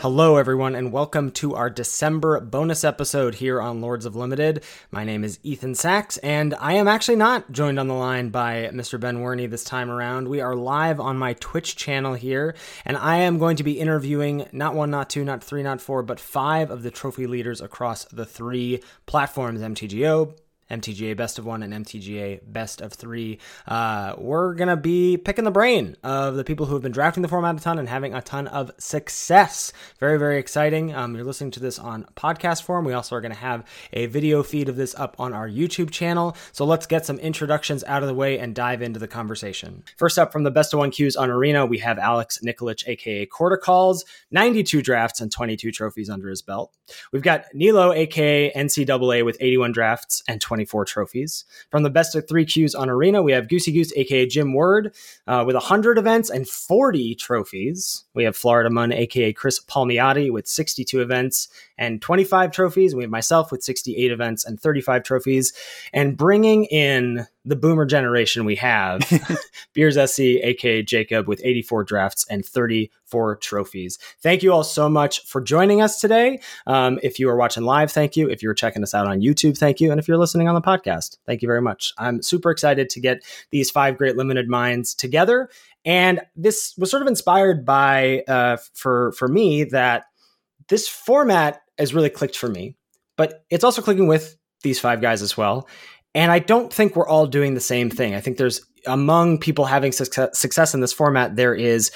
Hello, everyone, and welcome to our December bonus episode here on Lords of Limited. My name is Ethan Sachs, and I am actually not joined on the line by Mr. Ben Werney this time around. We are live on my Twitch channel here, and I am going to be interviewing not one, not two, not three, not four, but 5 of the trophy leaders across the 3 platforms, MTGO, MTGA Best of 1, and MTGA Best of 3. We're going to be picking the brain of the people who have been drafting the format a ton and having a ton of success. Very, very exciting. You're listening to this on podcast form. We also are going to have a video feed of this up on our YouTube channel. So let's get some introductions out of the way and dive into the conversation. First up, from the Best of 1 queues on Arena, we have Alex Nikolic, aka Corticalls, 92 drafts and 22 trophies under his belt. We've got Nilo, aka NCAA, with 81 drafts and 24 trophies. From the Best of 3 queues on Arena, we have Goosey Goose, aka Jim Word, with 100 events and 40 trophies. We have Florida Mun, aka Chris Palmiotti, with 62 events and 25 trophies. We have myself with 68 events and 35 trophies. And bringing in the boomer generation, we have Beers SC, aka Jacob, with 84 drafts and 34 trophies. Thank you all so much for joining us today. If you are watching live, thank you. If you're checking us out on YouTube, thank you. And if you're listening on the podcast, thank you very much. I'm super excited to get these 5 great limited minds together. And this was sort of inspired by, for me, that this format has really clicked for me, but it's also clicking with these 5 guys as well. And I don't think we're all doing the same thing. I think there's, among people having success in this format, there is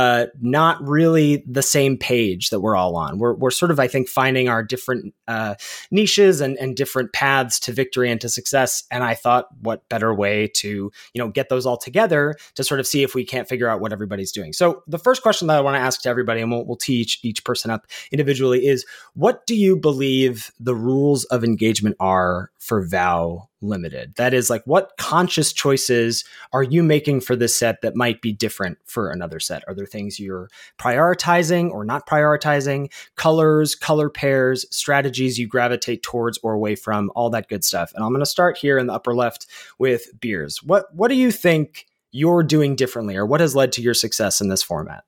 not really the same page that we're all on. We're sort of, I think, finding our different niches and different paths to victory and to success. And I thought, what better way to, get those all together to sort of see if we can't figure out what everybody's doing. So the first question that I want to ask to everybody, and we'll tee each person up individually, is what do you believe the rules of engagement are for VOW Limited? That is, like, what conscious choices are you making for this set that might be different for another set? Are there things you're prioritizing or not prioritizing? Colors, color pairs, strategies you gravitate towards or away from, all that good stuff. And I'm going to start here in the upper left with Beers. What do you think you're doing differently, or what has led to your success in this format?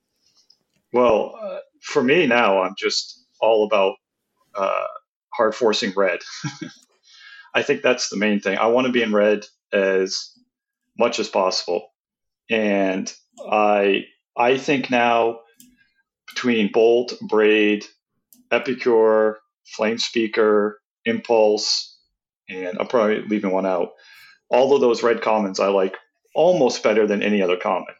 Well, for me now, I'm just all about hard forcing red. I think that's the main thing. I want to be in red as much as possible. And I think now, between Bolt, Braid, Epicure, Flame Speaker, Impulse, and I'm probably leaving one out, all of those red commons I like almost better than any other common.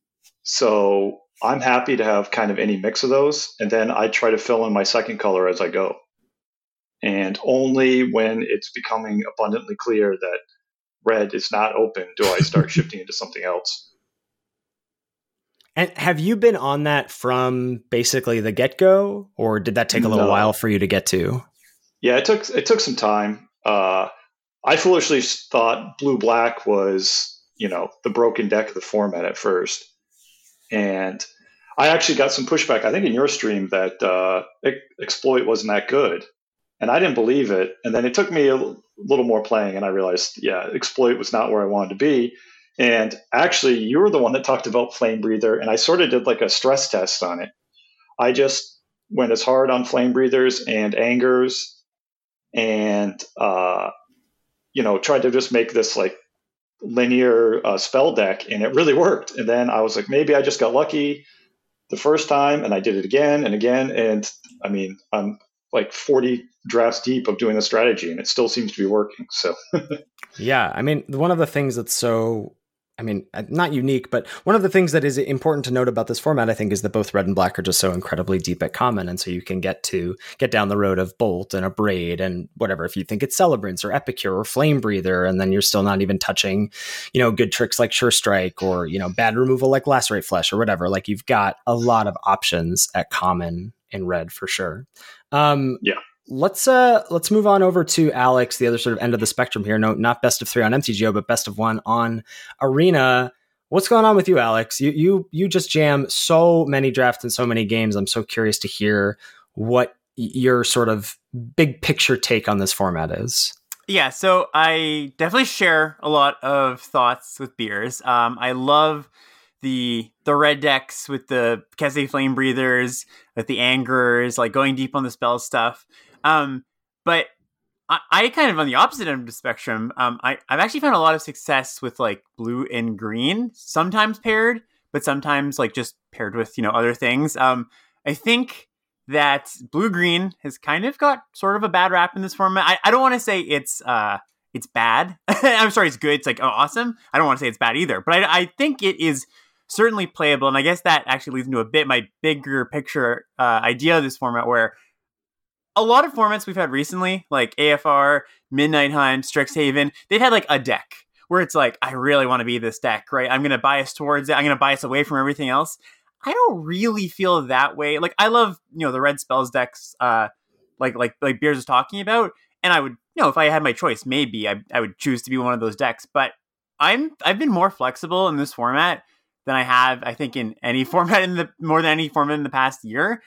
So I'm happy to have kind of any mix of those, and then I try to fill in my second color as I go. And only when it's becoming abundantly clear that red is not open do I start shifting into something else. And have you been on that from basically the get-go, or did that take a little while for you to get to? Yeah, it took some time. I foolishly thought blue-black was, the broken deck of the format at first. And I actually got some pushback, I think in your stream, that Exploit wasn't that good. And I didn't believe it. And then it took me a little more playing, and I realized, Exploit was not where I wanted to be. And actually, you were the one that talked about Flame Breather, and I sort of did like a stress test on it. I just went as hard on Flame Breathers and Angers and, tried to just make this like linear spell deck, and it really worked. And then I was like, maybe I just got lucky the first time, and I did it again and again. And I mean, I'm like 40 drafts deep of doing the strategy, and it still seems to be working. So yeah, I mean, one of the things that's not unique, but one of the things that is important to note about this format, I think, is that both red and black are just so incredibly deep at common. And so you can get down the road of Bolt and a Braid and whatever, if you think it's Celebrants or Epicure or Flame Breather, and then you're still not even touching, good tricks like Sure Strike or, bad removal like Lacerate Flesh or whatever. Like, you've got a lot of options at common in red for sure. Yeah. Let's move on over to Alex, the other sort of end of the spectrum here. No, not best of 3 on MTGO, but best of 1 on Arena. What's going on with you, Alex? You just jam so many drafts and so many games. I'm so curious to hear what your sort of big picture take on this format is. Yeah, so I definitely share a lot of thoughts with Beers. I love the red decks with the Kese Flame Breathers, with the Angers, like going deep on the spell stuff. But I kind of on the opposite end of the spectrum. I've actually found a lot of success with like blue and green, sometimes paired, but sometimes like just paired with, other things. I think that blue-green has kind of got sort of a bad rap in this format. I don't want to say it's bad. I'm sorry, it's good. It's like awesome. I don't want to say it's bad either, but I think it is certainly playable. And I guess that actually leads into a bit my bigger picture idea of this format, where a lot of formats we've had recently, like AFR, Midnight Hunt, Strixhaven, they've had like a deck where it's like, I really want to be this deck, right? I'm going to bias towards it. I'm going to bias away from everything else. I don't really feel that way. Like, I love, the red spells decks, like Beers was talking about. And I would, if I had my choice, maybe I would choose to be one of those decks. But I've been more flexible in this format than I have, I think, in any format more than any format in the past year.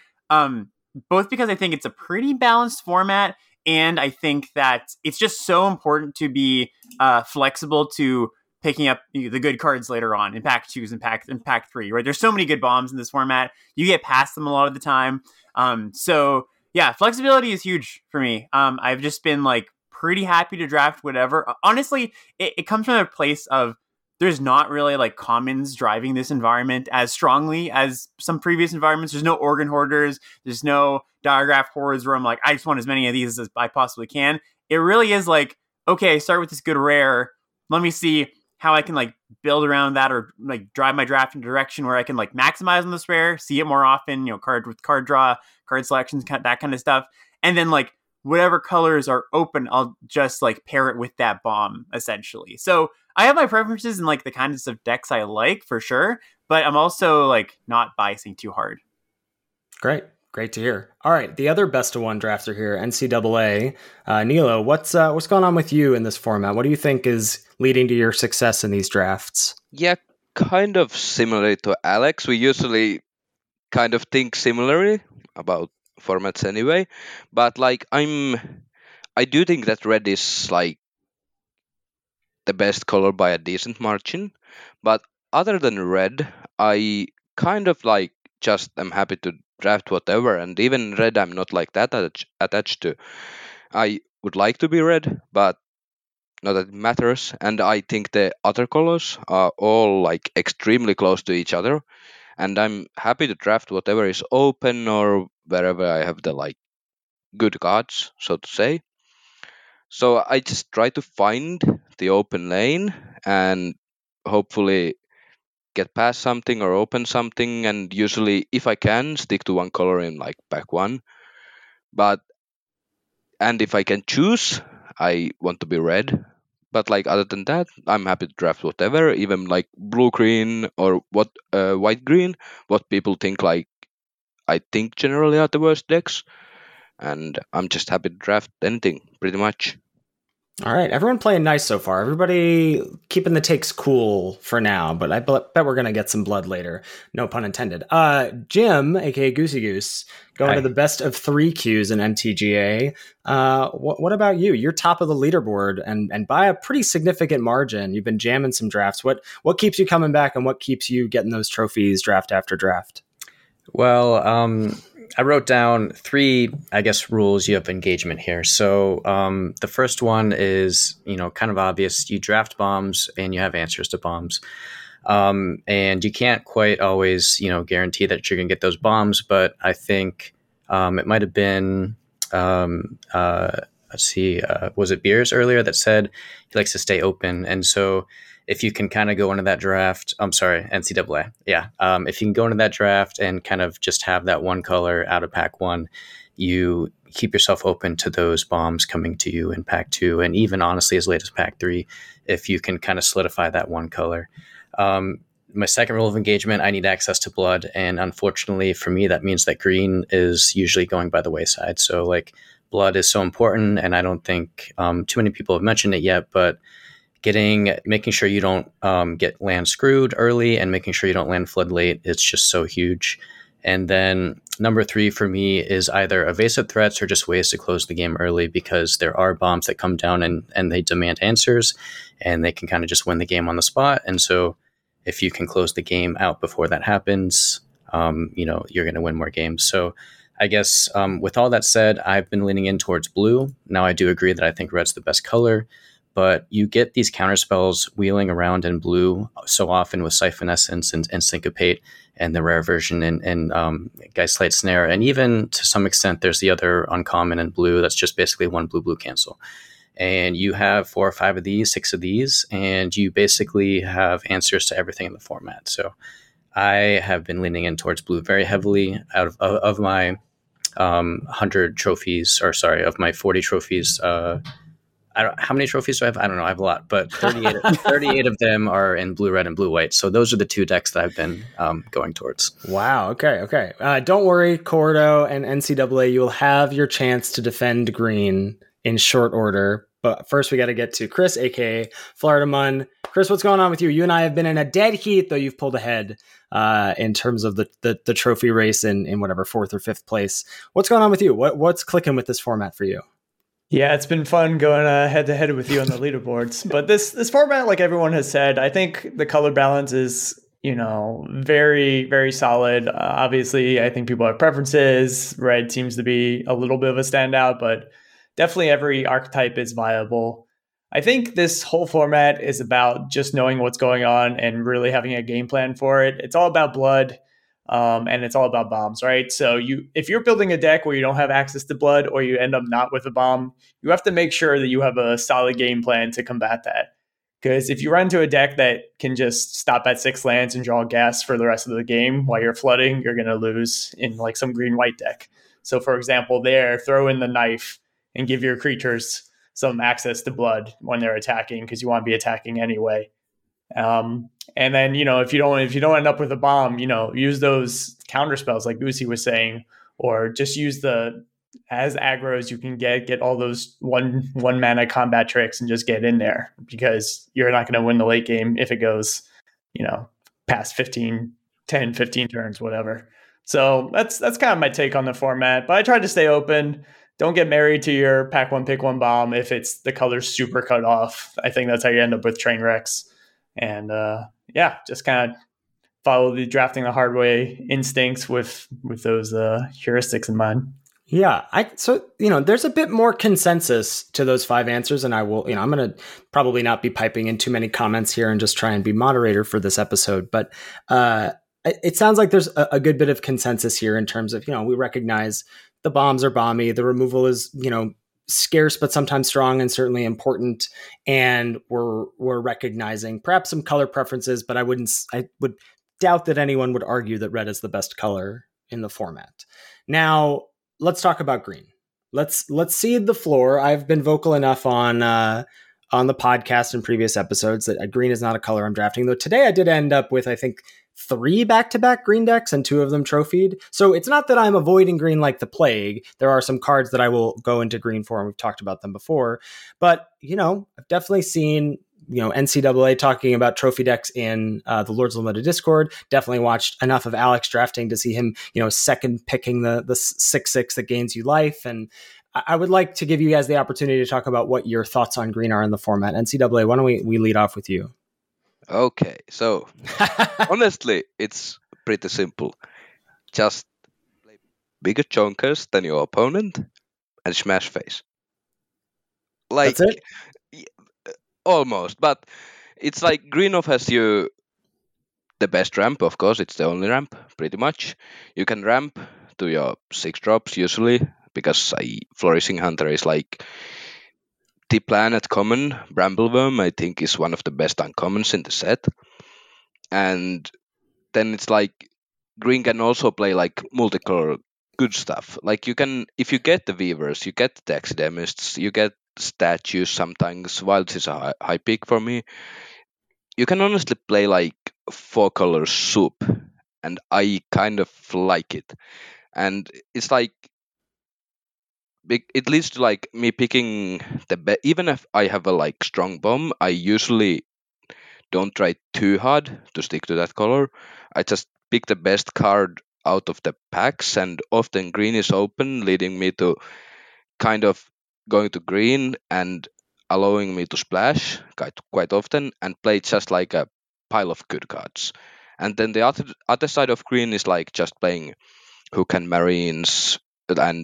Both because I think it's a pretty balanced format, and I think that it's just so important to be flexible to picking up the good cards later on in pack 2s and pack 3, right? There's so many good bombs in this format. You get past them a lot of the time. So yeah, flexibility is huge for me. I've just been like pretty happy to draft whatever. Honestly, it comes from a place of there's not really like commons driving this environment as strongly as some previous environments. There's no organ hoarders. There's no diagraph hordes where I'm like, I just want as many of these as I possibly can. It really is like, okay, start with this good rare. Let me see how I can like build around that or like drive my draft in a direction where I can like maximize on this rare, see it more often, card draw, card selections, that kind of stuff. And then like whatever colors are open, I'll just like pair it with that bomb essentially. So I have my preferences and like the kinds of decks I like for sure, but I'm also like not biasing too hard. Great to hear. All right, the other best of one drafter here, NCAA. Nilo, what's going on with you in this format? What do you think is leading to your success in these drafts? Yeah, kind of similar to Alex. We usually kind of think similarly about formats anyway, but like I do think that red is like the best color by a decent margin. But other than red, I kind of like just am happy to draft whatever, and even red I'm not like that attached to. I would like to be red, but not that it matters. And I think the other colors are all like extremely close to each other, and I'm happy to draft whatever is open or wherever I have the like good cards, so to say. So I just try to find the open lane and hopefully get past something or open something, and usually if I can stick to one color in like pack 1. And if I can choose, I want to be red. But like other than that, I'm happy to draft whatever, even like blue green or white green, what people think like I think generally are the worst decks. And I'm just happy to draft anything pretty much. All right, everyone playing nice so far. Everybody keeping the takes cool for now, but I bet we're going to get some blood later. No pun intended. Jim, aka Goosey Goose, going to the best of 3 Qs in MTGA. What about you? You're top of the leaderboard and by a pretty significant margin. You've been jamming some drafts. What keeps you coming back, and what keeps you getting those trophies draft after draft? Well, I wrote down 3, I guess, rules you have engagement here. So the first one is, kind of obvious. You draft bombs and you have answers to bombs. And you can't quite always, guarantee that you're going to get those bombs. But I think it might have been, was it Beers earlier that said he likes to stay open? And so if you can kind of go into that draft, NCAA. Yeah. If you can go into that draft and kind of just have that one color out of pack 1, you keep yourself open to those bombs coming to you in pack 2. And even honestly, as late as pack 3, if you can kind of solidify that one color. My second rule of engagement, I need access to blood. And unfortunately for me, that means that green is usually going by the wayside. So like blood is so important. And I don't think too many people have mentioned it yet, but making sure you don't get land screwed early and making sure you don't land flood late, it's just so huge. And then number 3 for me is either evasive threats or just ways to close the game early, because there are bombs that come down and they demand answers and they can kind of just win the game on the spot. And so if you can close the game out before that happens, you're going to win more games. So I guess with all that said, I've been leaning in towards blue. Now I do agree that I think red's the best color, but you get these counterspells wheeling around in blue so often with Siphon Essence and Syncopate and the rare version and Geistlight Snare. And even to some extent, there's the other uncommon in blue that's just basically one blue cancel. And you have 4 or 5 of these, 6 of these, and you basically have answers to everything in the format. So I have been leaning in towards blue very heavily. Out of my 100 trophies, or sorry, of my 40 trophies, how many trophies do I have? I don't know. I have a lot, but 38 of them are in blue, red, and blue, white. So those are the 2 decks that I've been going towards. Wow. Okay. Don't worry, Cordo and NCAA. You will have your chance to defend green in short order. But first, we got to get to Chris, aka Florida Mun. Chris, what's going on with you? You and I have been in a dead heat, though you've pulled ahead in terms of the trophy race in whatever 4th or 5th place. What's going on with you? What's clicking with this format for you? Yeah, it's been fun going head to head with you on the leaderboards. But this format, like everyone has said, I think the color balance is, very, very solid. Obviously, I think people have preferences. Red seems to be a little bit of a standout, but definitely every archetype is viable. I think this whole format is about just knowing what's going on and really having a game plan for it. It's all about blood. And it's all about bombs, right? So if you're building a deck where you don't have access to blood or you end up not with a bomb, you have to make sure that you have a solid game plan to combat that. Because if you run into a deck that can just stop at 6 lands and draw gas for the rest of the game while you're flooding, you're going to lose in like some green-white deck. So for example, throw in the knife and give your creatures some access to blood when they're attacking because you want to be attacking anyway. And then, if you don't end up with a bomb, use those counter spells like Goosey was saying, or just use as aggro's you can get all those one mana combat tricks and just get in there because you're not going to win the late game if it goes, past 10, 15 turns, whatever. So that's kind of my take on the format, but I tried to stay open. Don't get married to your pack one, pick one bomb if it's the color's super cut off. I think that's how you end up with train wrecks. And just kind of follow the drafting the hard way instincts with those heuristics in mind. Yeah, there's a bit more consensus to those 5 answers, and I will, I'm going to probably not be piping in too many comments here and just try and be moderator for this episode. But it sounds like there's a good bit of consensus here in terms of, we recognize the bombs are bomby, the removal is, scarce but sometimes strong and certainly important, and we're recognizing perhaps some color preferences, but I would doubt that anyone would argue that red is the best color in the format. Now let's talk about green. Let's cede the floor. I've been vocal enough on the podcast in previous episodes that green is not a color I'm drafting, though today I did end up with, I think, 3 back-to-back green decks and 2 of them trophied. So it's not that I'm avoiding green like the plague. There are some cards that I will go into green for, and we've talked about them before. But, I've definitely seen, NCAA talking about trophy decks in the Lords of Limited Discord. Definitely watched enough of Alex drafting to see him, second picking the 6/6 that gains you life. And I would like to give you guys the opportunity to talk about what your thoughts on green are in the format. NCAA, why don't we lead off with you? Okay, so honestly, it's pretty simple. Just play bigger chunkers than your opponent and smash face. That's it? Almost, but it's like green offers you the best ramp, of course, it's the only ramp, pretty much. You can ramp to your 6 drops usually, because Flourishing Hunter is like the planet common. Brambleworm, I think, is one of the best uncommons in the set. And then it's like green can also play like multicolor good stuff. Like you can, if you get the Weavers, you get the Taxidermists, you get statues sometimes. Wilds is a high pick for me. You can honestly play like 4-color soup, and I kind of like it. And it's like it leads to like me picking even if I have a like strong bomb, I usually don't try too hard to stick to that color. I just pick the best card out of the packs, and often green is open, leading me to kind of going to green and allowing me to splash quite often and play just like a pile of good cards. And then the other side of green is like just playing Hook and Marines and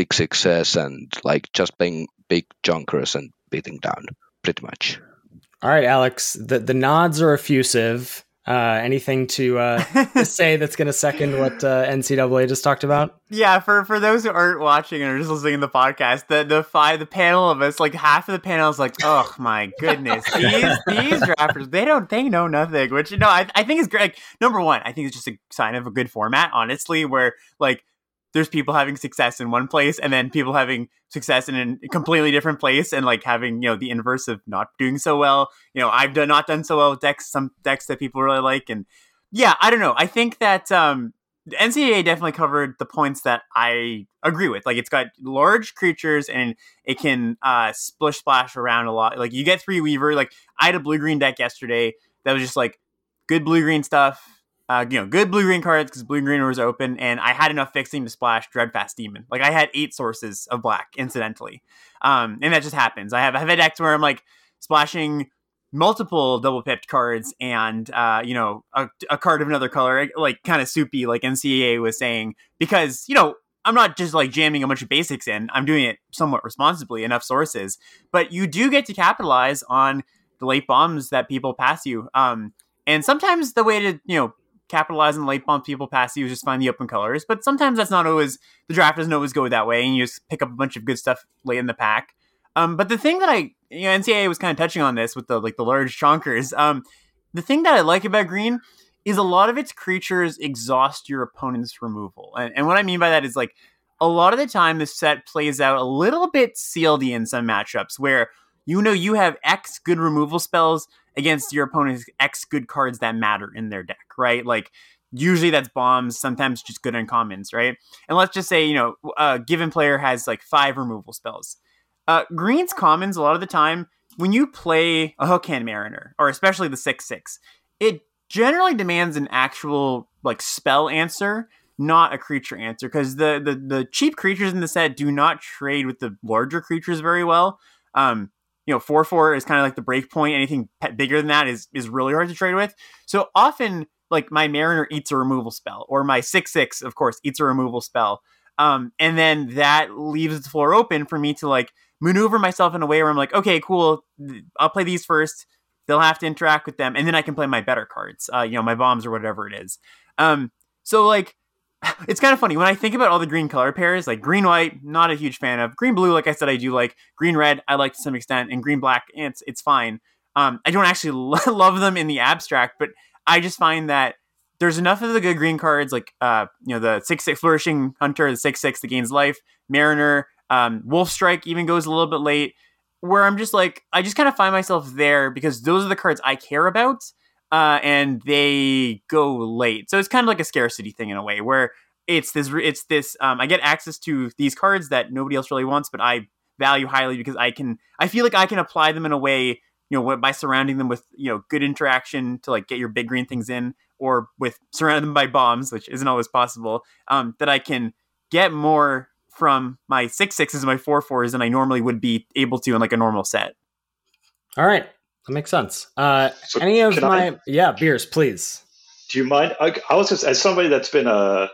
6/6s and like just playing big junkers and beating down, pretty much. All right, Alex, the nods are effusive. Anything to say that's going to second what NCAA just talked about? Yeah, for those who aren't watching and are just listening to the podcast, the panel of us, like half of the panel is like, oh my goodness, these drafters, they know nothing. Which I think is great. Like, number one, I think it's just a sign of a good format, honestly, where like there's people having success in one place and then people having success in a completely different place and like having, the inverse of not doing so well. I've not done so well with some decks that people really like. And yeah, I don't know. I think that the NCAA definitely covered the points that I agree with. Like, it's got large creatures and it can splash around a lot. Like, you get 3 Weaver. Like, I had a blue-green deck yesterday that was just like good blue-green stuff. Good blue-green cards because blue-green was open, and I had enough fixing to splash Dreadfast Demon. Like, I had 8 sources of black, incidentally. And that just happens. I have a deck where I'm, like, splashing multiple double-pipped cards and, a card of another color, like, kind of soupy, like NCAA was saying, because, I'm not just, like, jamming a bunch of basics in. I'm doing it somewhat responsibly, enough sources. But you do get to capitalize on the late bombs that people pass you. And sometimes the way to, capitalize on late bomb people pass you is just find the open colors, but sometimes that's not always, the draft doesn't always go that way, and you just pick up a bunch of good stuff late in the pack. But the thing that NCAA was kind of touching on this with the large chonkers. The thing that I like about green is a lot of its creatures exhaust your opponent's removal. And what I mean by that is, like, a lot of the time the set plays out a little bit sealedy in some matchups where you have X good removal spells against your opponent's X good cards that matter in their deck, right? Like, usually that's bombs, sometimes just good uncommons, right? And let's just say, a given player has like 5 removal spells. Green's commons, a lot of the time, when you play a Hookhand Mariner, or especially the 6/6, it generally demands an actual like spell answer, not a creature answer, because the cheap creatures in the set do not trade with the larger creatures very well. 4/4 is kind of like the break point. Anything bigger than that is really hard to trade with. So often, like, my Mariner eats a removal spell, or my 6/6, of course, eats a removal spell. And then that leaves the floor open for me to, like, maneuver myself in a way where I'm like, okay, cool, I'll play these first. They'll have to interact with them, and then I can play my better cards, my bombs or whatever it is. So, like, it's kind of funny when I think about all the green color pairs, like green-white, not a huge fan of. Green-blue, like I said, I do like. Green-red, I like to some extent. And green-black, it's fine. I don't actually love them in the abstract, but I just find that there's enough of the good green cards, like, the 6/6 Flourishing Hunter, the 6/6 that gains life, Mariner, Wolf Strike even goes a little bit late, where I'm just like, I just kind of find myself there because those are the cards I care about. And they go late. So it's kind of like a scarcity thing in a way where it's this, I get access to these cards that nobody else really wants, but I value highly because I feel like I can apply them in a way, by surrounding them with, good interaction to like get your big green things in, or with surrounding them by bombs, which isn't always possible, that I can get more from my 6/6s and my 4/4s than I normally would be able to in like a normal set. All right. That makes sense. Any of my beers, please. Do you mind? I was just, as somebody that's been not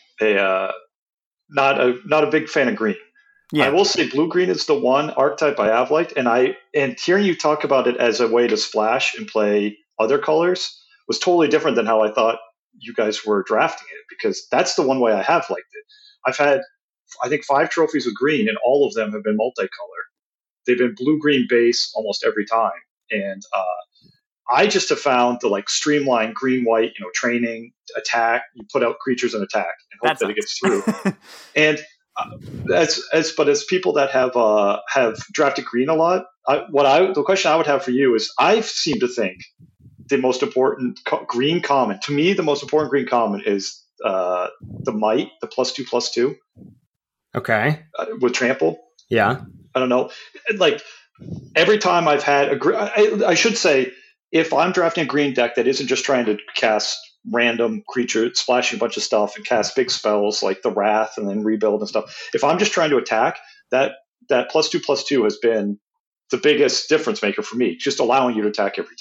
a big fan of green. Yeah. I will say blue-green is the one archetype I have liked, and hearing you talk about it as a way to splash and play other colors was totally different than how I thought you guys were drafting it, because that's the one way I have liked it. I've had, I think, 5 trophies with green, and all of them have been multicolor. They've been blue-green base almost every time. And I just have found the like streamlined green-white, training, attack. You put out creatures and attack and hope that it gets through. And as people that have drafted green a lot, the question I would have for you is, I seem to think the most important green common, to me, the most important green common is the Might, the +2/+2. Okay. With trample. Yeah. I don't know, like. Every time I've had I should say, if I'm drafting a green deck that isn't just trying to cast random creature, splashing a bunch of stuff and cast big spells like the Wrath and then rebuild and stuff, if I'm just trying to attack, that +2/+2 has been the biggest difference maker for me, just allowing you to attack every time.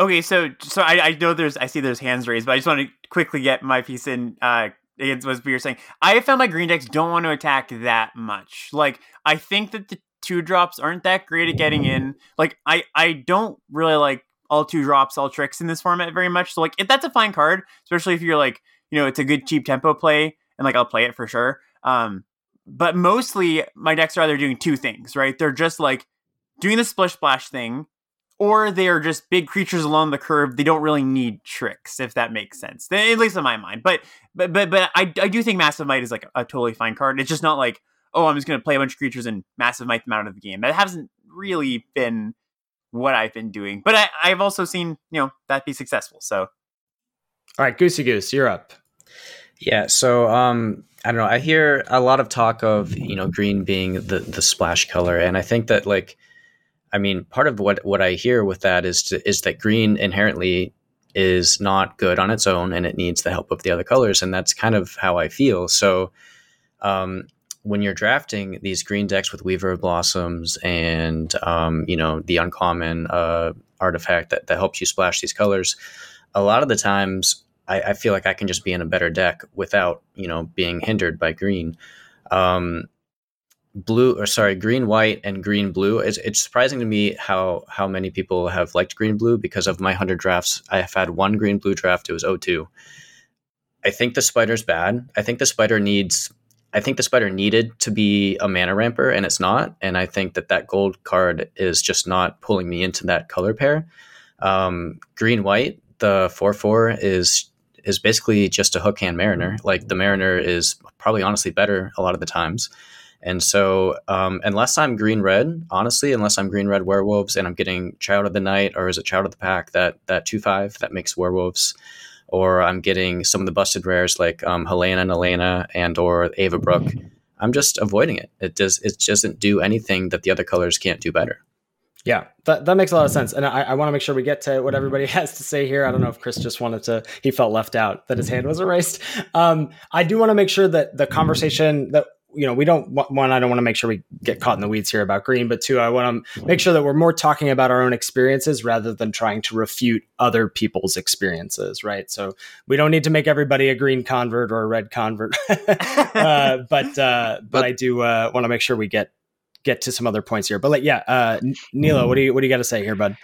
Okay, so I know I see there's hands raised, but I just want to quickly get my piece in against what you're saying. I have found my green decks don't want to attack that much. Like, I think that the 2-drops aren't that great at getting in. Like, I don't really like all 2-drops, all tricks in this format very much. So, like, that's a fine card, especially if you're like, it's a good cheap tempo play, and like I'll play it for sure. But mostly my decks are either doing 2 things, right? They're just like doing the splish splash thing, or they are just big creatures along the curve. They don't really need tricks, if that makes sense, at least in my mind. But I do think Massive Might is like a totally fine card. It's just not like, oh, I'm just going to play a bunch of creatures and Massive Might them out of the game. That hasn't really been what I've been doing. But I've also seen, that be successful. So, all right, Goosey Goose, you're up. Yeah, so I don't know. I hear a lot of talk of green being the splash color, and I think that part of what I hear with that is that green inherently is not good on its own, and it needs the help of the other colors, and that's kind of how I feel. So when you're drafting these green decks with Weaver of Blossoms and the uncommon artifact that helps you splash these colors, a lot of the times I feel like I can just be in a better deck without being hindered by green. Green white and green blue. It's surprising to me how many people have liked green blue, because of my 100 drafts, I have had one green blue draft. It was 0-2. I think the spider's bad. I think the spider needed to be a mana ramper, and it's not. And I think that gold card is just not pulling me into that color pair. Green white, the 4/4 is basically just a hook hand Mariner. Like, the Mariner is probably honestly better a lot of the times. And so unless I'm green red werewolves and I'm getting Child of the Night, or is it Child of the Pack, that 2/5 that makes werewolves, or I'm getting some of the busted rares like Helena and Elena and or Ava Brooke, I'm just avoiding it. It doesn't do anything that the other colors can't do better. Yeah, that makes a lot of sense. And I want to make sure we get to what everybody has to say here. I don't know if Chris just he felt left out, that his hand was erased. I do want to make sure that the conversation that, we don't want, I don't want to make sure we get caught in the weeds here about green, but 2, I want to make sure that we're more talking about our own experiences rather than trying to refute other people's experiences, right? So we don't need to make everybody a green convert or a red convert, but I do want to make sure we get to some other points here. But Nilo, what do you got to say here, bud?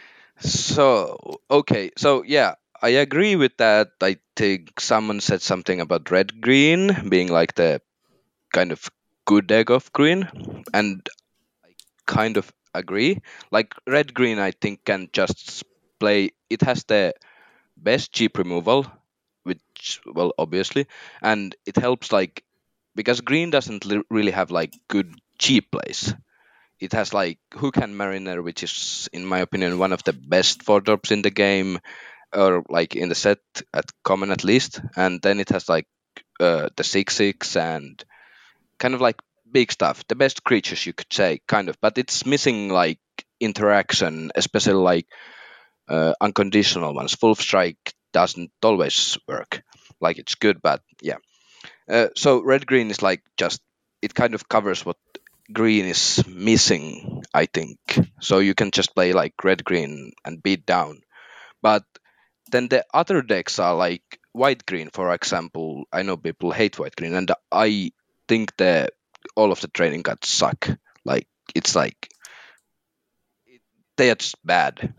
So, okay. So, yeah, I agree with that. I think someone said something about red-green being like the kind of good deck of green, and I kind of agree. Like, red-green, I think, can just play. It has the best cheap removal, which, well, obviously, and it helps, because green doesn't really have, good cheap plays. It has Hook and Mariner, which is, in my opinion, one of the best 4-drops in the game, or in the set at common at least. And then it has the 6/6 and kind of big stuff, the best creatures, you could say, kind of. But it's missing interaction, especially unconditional ones. Full Strike doesn't always work. It's good, but yeah. So red green is just, it kind of covers what green is missing, I think. So you can just play red green and beat down. But then the other decks are white green, for example. I know people hate white green, and I think that all of the training cards suck. It's they are just bad.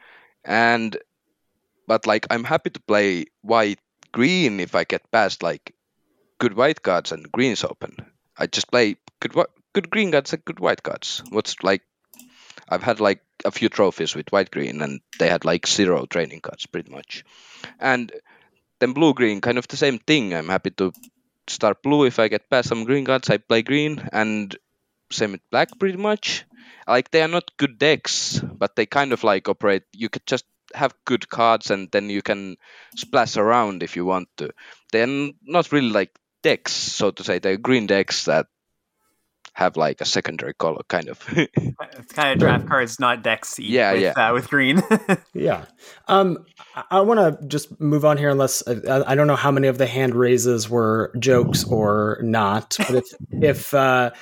But I'm happy to play white green if I get past good white cards and greens open. I just play good green cards and good white cards. I've had a few trophies with white green, and they had 0 training cards pretty much. And then blue green, kind of the same thing. I'm happy to start blue if I get past some green cards. I play green, and same with black pretty much. They are not good decks, but they kind of operate. You could just have good cards, and then you can splash around if you want to. They're not really decks, so to say. They're green decks that have a secondary color, kind of. It's kind of draft cards, not decks. With green. Yeah. I want to just move on here, unless I don't know how many of the hand raises were jokes or not. But if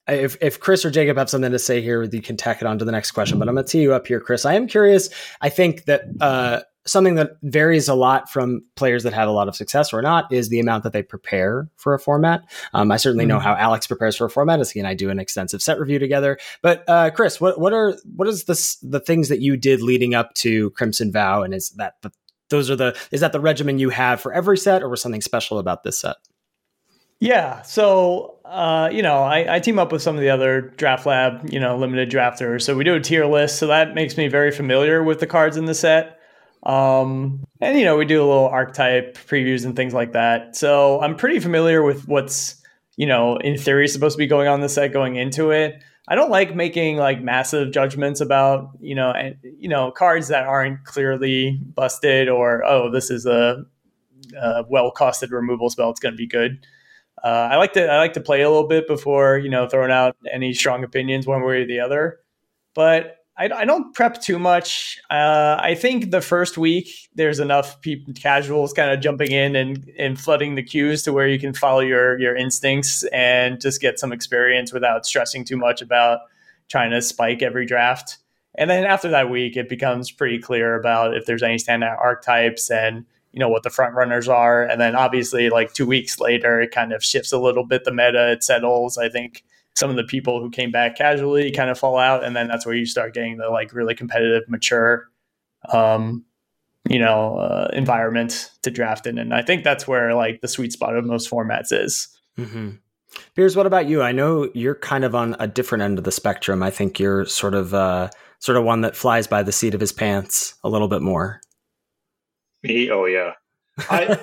if Chris or Jacob have something to say here, you can tack it on to the next question. But I'm going to tee you up here, Chris. I am curious. I think that something that varies a lot from players that have a lot of success or not is the amount that they prepare for a format. I certainly know how Alex prepares for a format, as he and I do an extensive set review together. But Chris, what is the things that you did leading up to Crimson Vow, and is that the regimen you have for every set, or was something special about this set? Yeah. So, I team up with some of the other Draft Lab, limited drafters. So we do a tier list. So that makes me very familiar with the cards in the set. And, we do a little archetype previews and things like that. So I'm pretty familiar with what's, in theory supposed to be going on in the set going into it. I don't like making like massive judgments about, cards that aren't clearly busted or, oh, this is a well-costed removal spell. It's going to be good. I like to play a little bit before, throwing out any strong opinions one way or the other. But I don't prep too much. I think the first week there's enough casuals kind of jumping in and flooding the queues to where you can follow your instincts and just get some experience without stressing too much about trying to spike every draft. And then after that week, it becomes pretty clear about if there's any standout archetypes and what the front runners are. And then obviously like 2 weeks later, it kind of shifts a little bit. The meta, it settles. I think some of the people who came back casually kind of fall out. And then that's where you start getting the like really competitive, mature, environment to draft in. And I think that's where like the sweet spot of most formats is. Mm-hmm. Piers, what about you? I know you're kind of on a different end of the spectrum. I think you're sort of one that flies by the seat of his pants a little bit more. Me? Oh yeah. I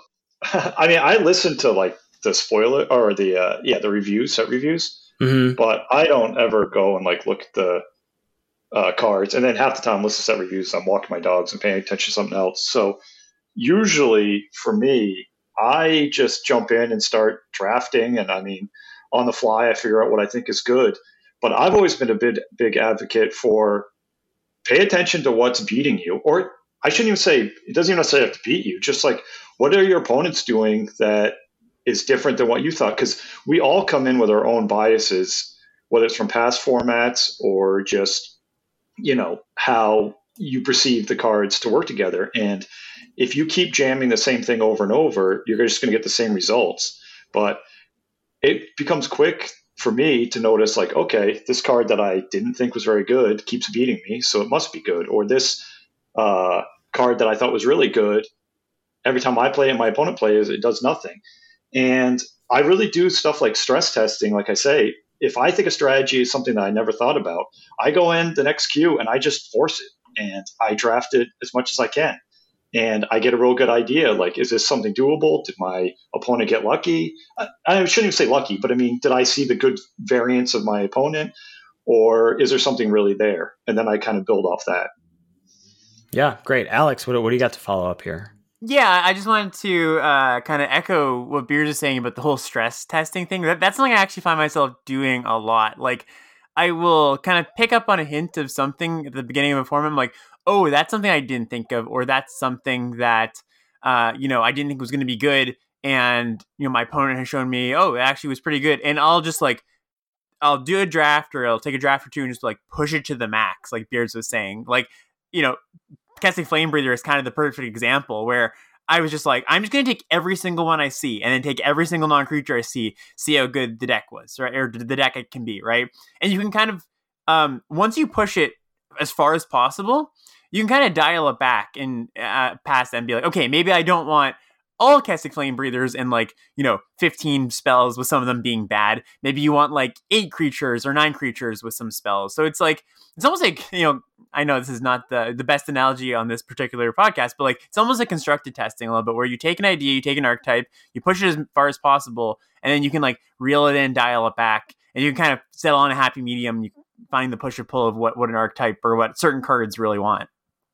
listened to like the spoiler or the reviews, set reviews, but I don't ever go and like look at the cards. And then half the time, listen to set reviews, I'm walking my dogs and paying attention to something else. So usually for me, I just jump in and start drafting, and on the fly, I figure out what I think is good. But I've always been a big advocate for pay attention to what's beating you, or I shouldn't even say, it doesn't even necessarily have to beat you. Just like, what are your opponents doing that is different than what you thought? Because we all come in with our own biases, whether it's from past formats or just, how you perceive the cards to work together. And if you keep jamming the same thing over and over, you're just going to get the same results. But it becomes quick for me to notice like, okay, this card that I didn't think was very good keeps beating me, so it must be good. Or this card that I thought was really good, every time I play and my opponent plays, it does nothing. And I really do stuff like stress testing. Like I say, if I think a strategy is something that I never thought about, I go in the next queue and I just force it and I draft it as much as I can. And I get a real good idea, like, is this something doable? Did my opponent get lucky? I shouldn't even say lucky, but did I see the good variance of my opponent? Or is there something really there? And then I kind of build off that. Yeah, great. Alex, what do you got to follow up here? Yeah, I just wanted to kind of echo what Beers is saying about the whole stress testing thing. That's something I actually find myself doing a lot. Like, I will kind of pick up on a hint of something at the beginning of a format. I'm like, oh, that's something I didn't think of, or that's something that, I didn't think was going to be good. And, my opponent has shown me, oh, it actually was pretty good. And I'll just I'll do a draft, or I'll take a draft or two and just like push it to the max, like Beards was saying. Like, Casting Flame Breather is kind of the perfect example where I was just like, I'm just going to take every single one I see and then take every single non-creature I see how good the deck was, right? Or the deck it can be, right? And you can kind of, once you push it as far as possible, you can kind of dial it back and past and be like, okay, maybe I don't want all Casting Flame Breathers and 15 spells with some of them being bad. Maybe you want 8 creatures or 9 creatures with some spells. So it's almost like, I know this is not the best analogy on this particular podcast, but it's almost like constructed testing a little bit, where you take an idea, you take an archetype, you push it as far as possible, and then you can reel it in, dial it back, and you can kind of settle on a happy medium. You find the push or pull of what an archetype or what certain cards really want.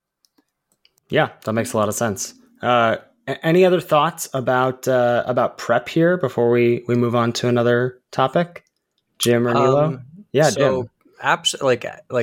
Yeah, that makes a lot of sense. Any other thoughts about prep here before we move on to another topic? Jim or Nilo? So Jim.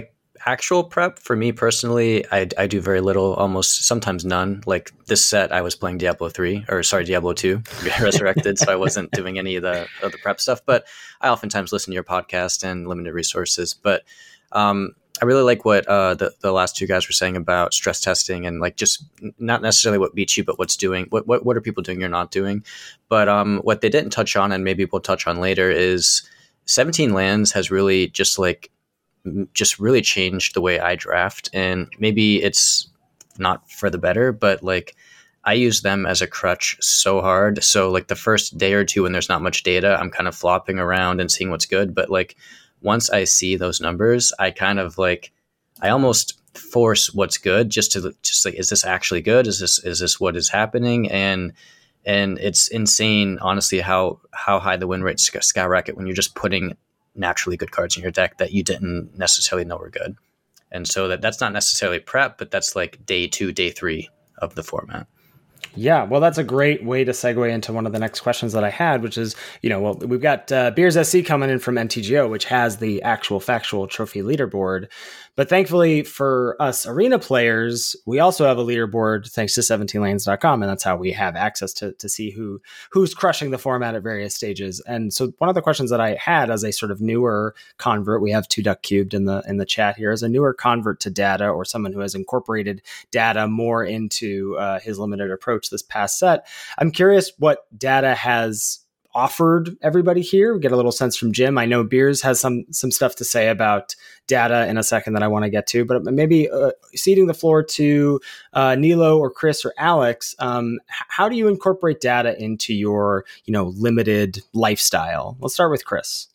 actual prep, for me personally, I do very little, almost sometimes none. Like this set, I was playing Diablo 2, Resurrected, so I wasn't doing any of the prep stuff. But I oftentimes listen to your podcast and limited resources. But I really like what the last two guys were saying about stress testing and like just not necessarily what beats you, but what's doing. What are people doing you're not doing? But what they didn't touch on, and maybe we'll touch on later, is 17 lands has really just really changed the way I draft. And maybe it's not for the better, but like I use them as a crutch so hard. So like the first day or two when there's not much data, I'm kind of flopping around and seeing what's good. But like once I see those numbers, I kind of like, I almost force what's good just like, is this actually good? Is this what is happening? And it's insane, honestly, how high the win rates skyrocket when you're just putting naturally good cards in your deck that you didn't necessarily know were good. And so that's not necessarily prep, but that's like day 2, day 3 of the format. Yeah, well, that's a great way to segue into one of the next questions that I had, which is, we've got Beers SC coming in from NTGO, which has the actual factual trophy leaderboard. But thankfully for us arena players, we also have a leaderboard thanks to 17lands.com. And that's how we have access to see who's crushing the format at various stages. And so one of the questions that I had as a sort of newer convert, we have 2 Duck Cubed in the chat here, as a newer convert to data or someone who has incorporated data more into his limited approach this past set. I'm curious what data has offered everybody here. We get a little sense from Jim. I know Beers has some stuff to say about data in a second that I want to get to, but maybe ceding the floor to Nilo or Chris or Alex. How do you incorporate data into your limited lifestyle? Let's start with Chris.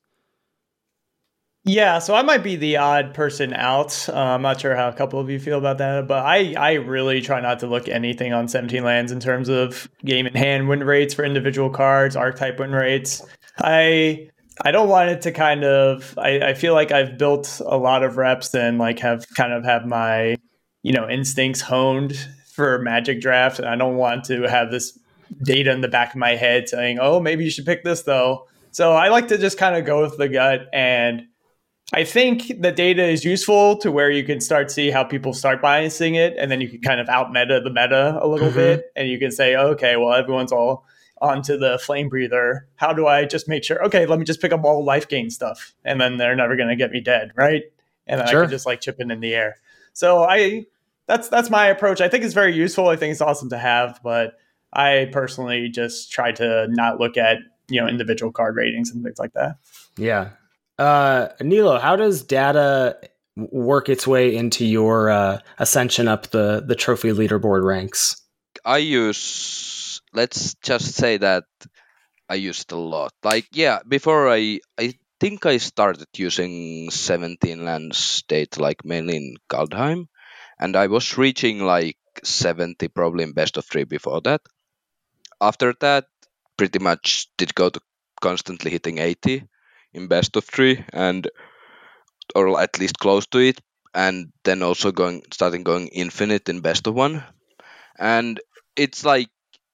Yeah, so I might be the odd person out. I'm not sure how a couple of you feel about that, but I really try not to look anything on 17 lands in terms of game in hand win rates for individual cards, archetype win rates. I don't want it to kind of, I feel like I've built a lot of reps and like have my, instincts honed for Magic draft. And I don't want to have this data in the back of my head saying, oh, maybe you should pick this though. So I like to just kind of go with the gut, and I think the data is useful to where you can start to see how people start biasing it, and then you can kind of out meta the meta a little bit, and you can say, okay, well, everyone's all onto the Flame Breather. How do I just make sure, okay, let me just pick up all life gain stuff, and then they're never going to get me dead, right? And then I can just like chip it in the air. So that's my approach. I think it's very useful. I think it's awesome to have, but I personally just try to not look at, individual card ratings and things like that. Yeah. Nilo, how does data work its way into your ascension up the trophy leaderboard ranks? Let's just say that I used a lot. Like, yeah, before I think I started using 17 lands data, like mainly in Kaldheim, and I was reaching like 70 probably in best of 3 before that. After that, pretty much did go to constantly hitting 80 in best of 3, or at least close to it, and then also starting going infinite in best of 1. And it's like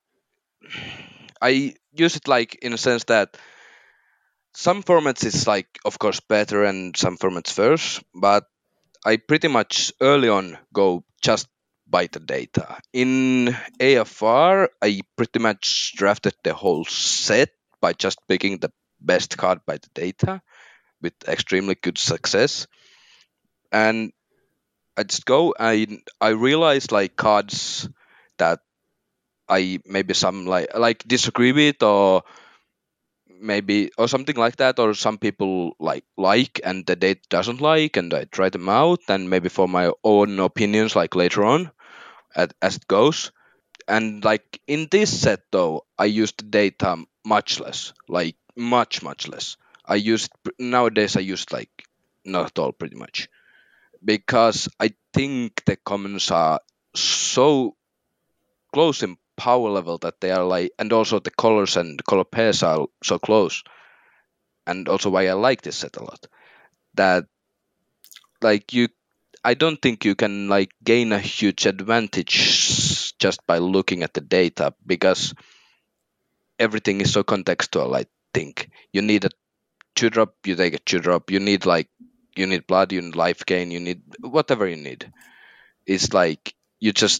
I use it like in a sense that some formats is like of course better and some formats worse, but I pretty much early on go just by the data. In AFR, I pretty much drafted the whole set by just picking the best card by the data with extremely good success. And I just go, I realized like cards that I maybe some like disagree with, or something like that, or some people like and the data doesn't like, and I try them out and maybe for my own opinions like later on as it goes. And like in this set though, I used the data much less, like much less. Nowadays I use like not at all pretty much, because I think the commons are so close in power level that they are like, and also the colors and the color pairs are so close, and also why I like this set a lot, that like I don't think you can like gain a huge advantage just by looking at the data, because everything is so contextual. I think you need a 2-drop, you take a 2-drop. You need like you need blood, you need life gain, you need whatever you need. It's like you just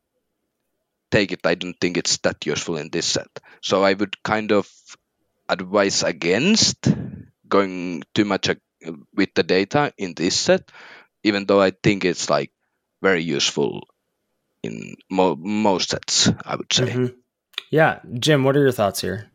take it. I don't think it's that useful in this set. So I would kind of advise against going too much with the data in this set, even though I think it's like very useful in most sets, I would say. Mm-hmm. Yeah. Jim, what are your thoughts here?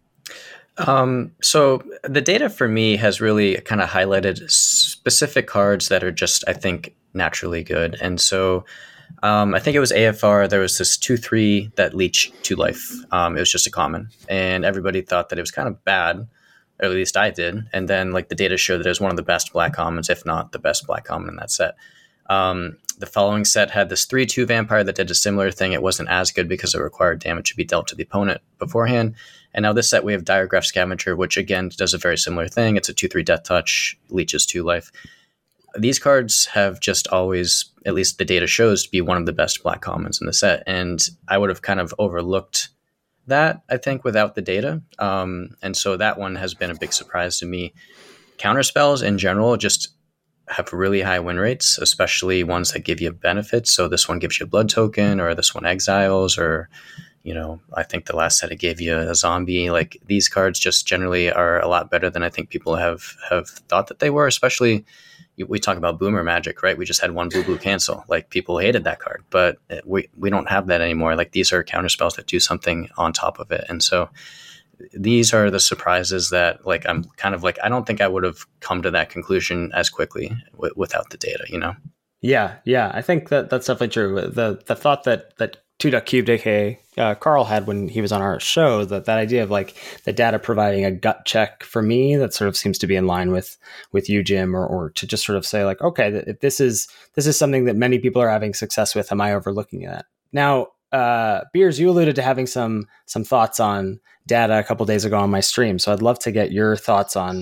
So the data for me has really kind of highlighted specific cards that are just, I think, naturally good. And so I think it was AFR. There was this 2/3 that leech 2 life. It was just a common, and everybody thought that it was kind of bad, or at least I did. And then like the data showed that it was one of the best black commons, if not the best black common in that set. The following set had this 3/2 vampire that did a similar thing. It wasn't as good because it required damage to be dealt to the opponent beforehand. And now this set we have Diregraph Scavenger, which again does a very similar thing. It's a 2/3 death touch, leeches 2 life. These cards have just always, at least the data shows, to be one of the best black commons in the set. And I would have kind of overlooked that, I think, without the data. And so that one has been a big surprise to me. Counterspells in general just have really high win rates, especially ones that give you benefits. So this one gives you a blood token, or this one exiles, or, you know, I think the last set it gave you a zombie. Like these cards just generally are a lot better than I think people have thought that they were, especially we talk about boomer magic, right? We just had one blue cancel. Like people hated that card, but we don't have that anymore. Like these are counterspells that do something on top of it. And so these are the surprises that like, I'm kind of like, I don't think I would have come to that conclusion as quickly without the data, you know? Yeah. I think that's definitely true. The thought that 2.cubed, aka Carl, had when he was on our show, that idea of like the data providing a gut check for me, that sort of seems to be in line with you, Jim, or to just sort of say like, okay, if this is something that many people are having success with, am I overlooking that? Now, Beers, you alluded to having some thoughts on data a couple days ago on my stream, so I'd love to get your thoughts on.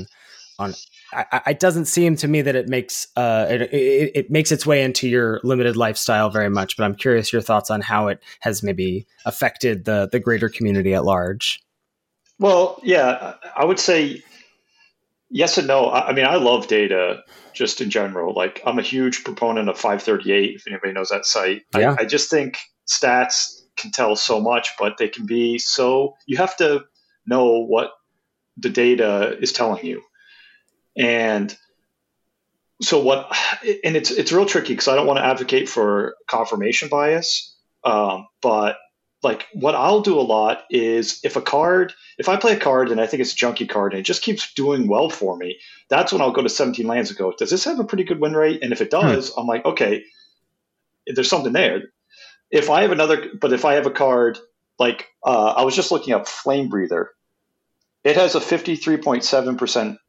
It doesn't seem to me that it makes it makes its way into your limited lifestyle very much, but I'm curious your thoughts on how it has maybe affected the greater community at large. Well, yeah, I would say yes and no. I mean, I love data just in general. Like, I'm a huge proponent of 538, if anybody knows that site. Yeah. I just think stats can tell so much, but they can be so, you have to know what the data is telling you. And so it's real tricky because I don't want to advocate for confirmation bias. But like what I'll do a lot is if I play a card and I think it's a junky card and it just keeps doing well for me, that's when I'll go to 17 lands and go, does this have a pretty good win rate? And if it does, I'm like, okay, there's something there. If I have a card like I was just looking up Flame Breather, it has a 53.7%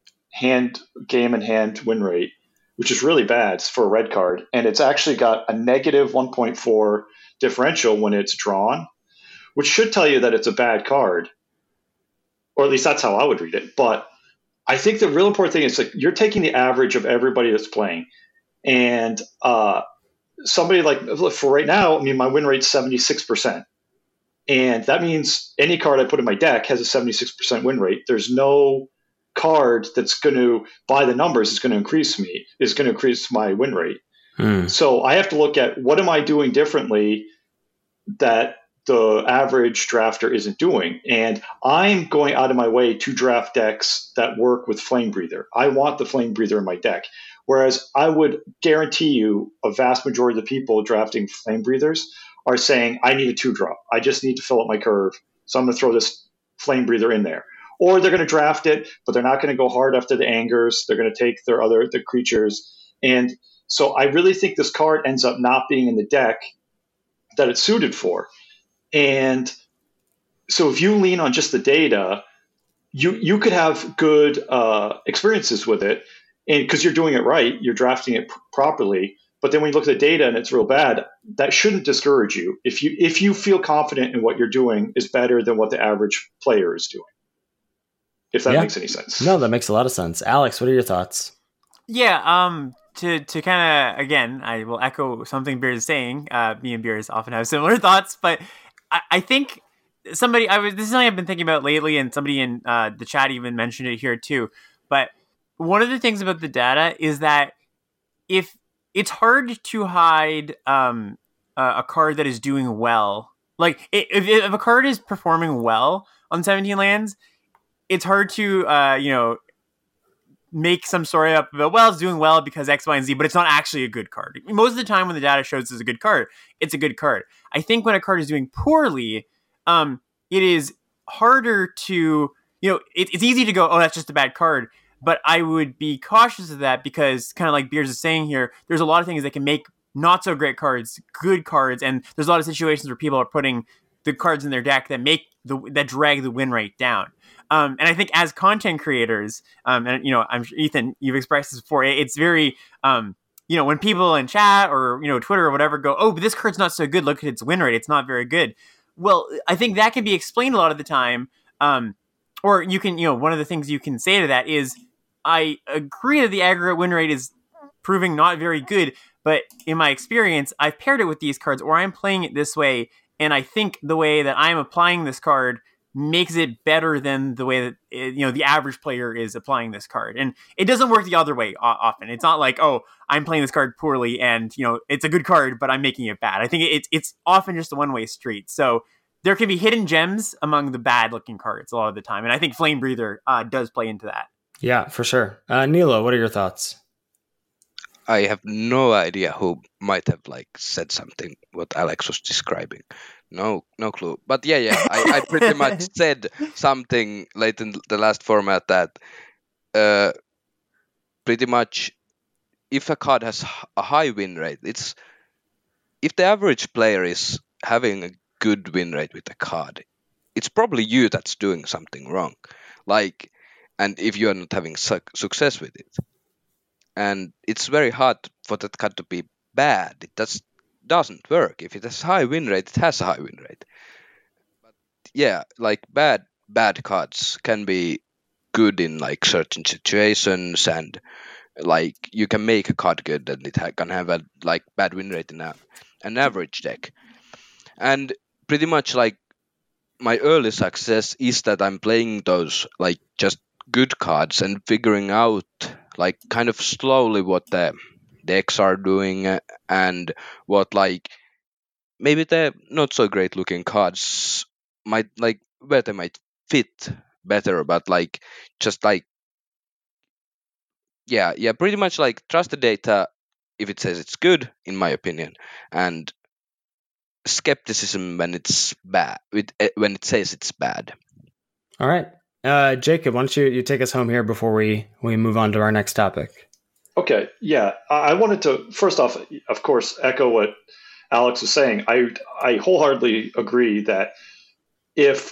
game in hand win rate, which is really bad for a red card, and it's actually got a negative 1.4 differential when it's drawn, which should tell you that it's a bad card, or at least that's how I would read it. But I think the real important thing is like you're taking the average of everybody that's playing, and somebody like for right now, I mean, my win rate's 76%, and that means any card I put in my deck has a 76% win rate. There's no card that's going to, by the numbers, is going to increase my win rate. So I have to look at what am I doing differently that the average drafter isn't doing. And I'm going out of my way to draft decks that work with Flame Breather. I want the Flame Breather in my deck. Whereas I would guarantee you a vast majority of the people drafting Flame Breathers are saying, I need a 2-drop. I just need to fill up my curve. So I'm going to throw this Flame Breather in there. Or they're going to draft it, but they're not going to go hard after the angers. They're going to take the creatures. And so I really think this card ends up not being in the deck that it's suited for. And so if you lean on just the data, you could have good experiences with it, and because you're doing it right, you're drafting it properly. But then when you look at the data and it's real bad, that shouldn't discourage you. If you feel confident in what you're doing is better than what the average player is doing. If that makes any sense. No, that makes a lot of sense. Alex, what are your thoughts? Yeah, to kind of, again, I will echo something Beers is saying. Me and Beers often have similar thoughts, but I think this is something I've been thinking about lately, and somebody in the chat even mentioned it here too. But one of the things about the data is that if it's hard to hide a card that is doing well. Like if a card is performing well on 17 lands, it's hard to make some story up about, well, it's doing well because X, Y, and Z, but it's not actually a good card. Most of the time when the data shows it's a good card, it's a good card. I think when a card is doing poorly, it is harder to, it's easy to go, oh, that's just a bad card. But I would be cautious of that because, kind of like Beers is saying here, there's a lot of things that can make not so great cards good cards, and there's a lot of situations where people are putting the cards in their deck that drag the win rate down. And I think as content creators, and I'm sure, Ethan, you've expressed this before, it's very, when people in chat or, Twitter or whatever go, oh, but this card's not so good, look at its win rate, it's not very good. Well, I think that can be explained a lot of the time. Or you can, one of the things you can say to that is, I agree that the aggregate win rate is proving not very good, but in my experience, I've paired it with these cards, or I'm playing it this way, and I think the way that I'm applying this card makes it better than the way that the average player is applying this card. And it doesn't work the other way often. It's not like, oh, I'm playing this card poorly and it's a good card, but I'm making it bad. I think it's often just a one-way street. So there can be hidden gems among the bad looking cards a lot of the time, and I think Flame Breather does play into that. Yeah, for sure. Nilo, what are your thoughts? I have no idea who might have said something what Alex was describing. No clue. But yeah, I pretty much said something late in the last format that pretty much if a card has a high win rate, if the average player is having a good win rate with a card, it's probably you that's doing something wrong. And if you are not having success with it. And it's very hard for that card to be bad. It doesn't work. If it has high win rate, it has a high win rate. But yeah, bad cards can be good in certain situations, and you can make a card good and it can have a bad win rate in an average deck. And pretty much my early success is that I'm playing those just good cards and figuring out kind of slowly what the decks are doing and what maybe the not so great looking cards might where they might fit better, but yeah, pretty much trust the data if it says it's good, in my opinion, and skepticism when it's bad, when it says it's bad. All right. Jacob, why don't you take us home here before we move on to our next topic? Okay, yeah. I wanted to, first off, of course, echo what Alex was saying. I wholeheartedly agree that if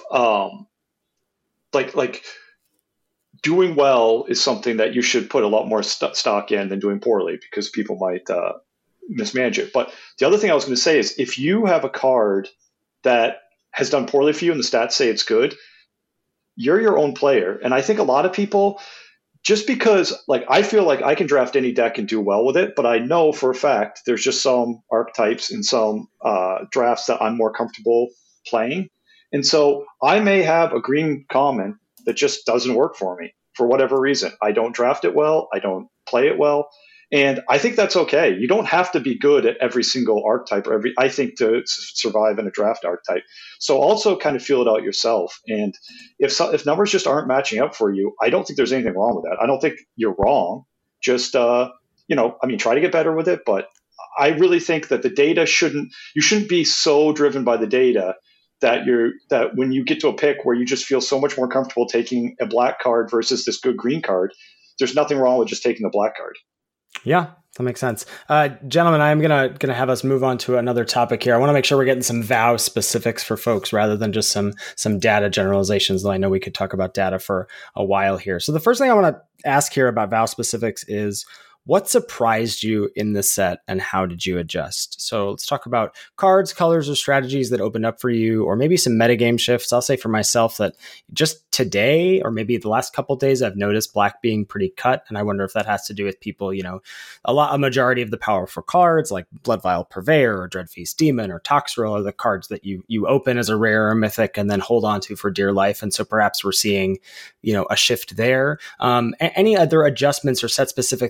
doing well is something that you should put a lot more stock in than doing poorly, because people might mismanage it. But the other thing I was going to say is if you have a card that has done poorly for you and the stats say it's good, you're your own player. And I think a lot of people, just because I feel like I can draft any deck and do well with it, but I know for a fact there's just some archetypes in some drafts that I'm more comfortable playing. And so I may have a green common that just doesn't work for me for whatever reason. I don't draft it well. I don't play it well. And I think that's okay. You don't have to be good at every single archetype or I think to survive in a draft archetype. So also kind of feel it out yourself. And if numbers just aren't matching up for you, I don't think there's anything wrong with that. I don't think you're wrong. Just, try to get better with it. But I really think that the data you shouldn't be so driven by the data that when you get to a pick where you just feel so much more comfortable taking a black card versus this good green card, there's nothing wrong with just taking the black card. Yeah, that makes sense. Gentlemen, I'm gonna have us move on to another topic here. I want to make sure we're getting some VOW specifics for folks rather than just some data generalizations, though I know we could talk about data for a while here. So the first thing I want to ask here about VOW specifics is, what surprised you in this set and how did you adjust? So let's talk about cards, colors, or strategies that opened up for you, or maybe some metagame shifts. I'll say for myself that just today, or maybe the last couple of days, I've noticed black being pretty cut. And I wonder if that has to do with people, a majority of the powerful cards like Bloodvial Purveyor or Dreadfeast Demon or Toxrill are the cards that you open as a rare or mythic and then hold on to for dear life. And so perhaps we're seeing, a shift there. Any other adjustments or set specific things you can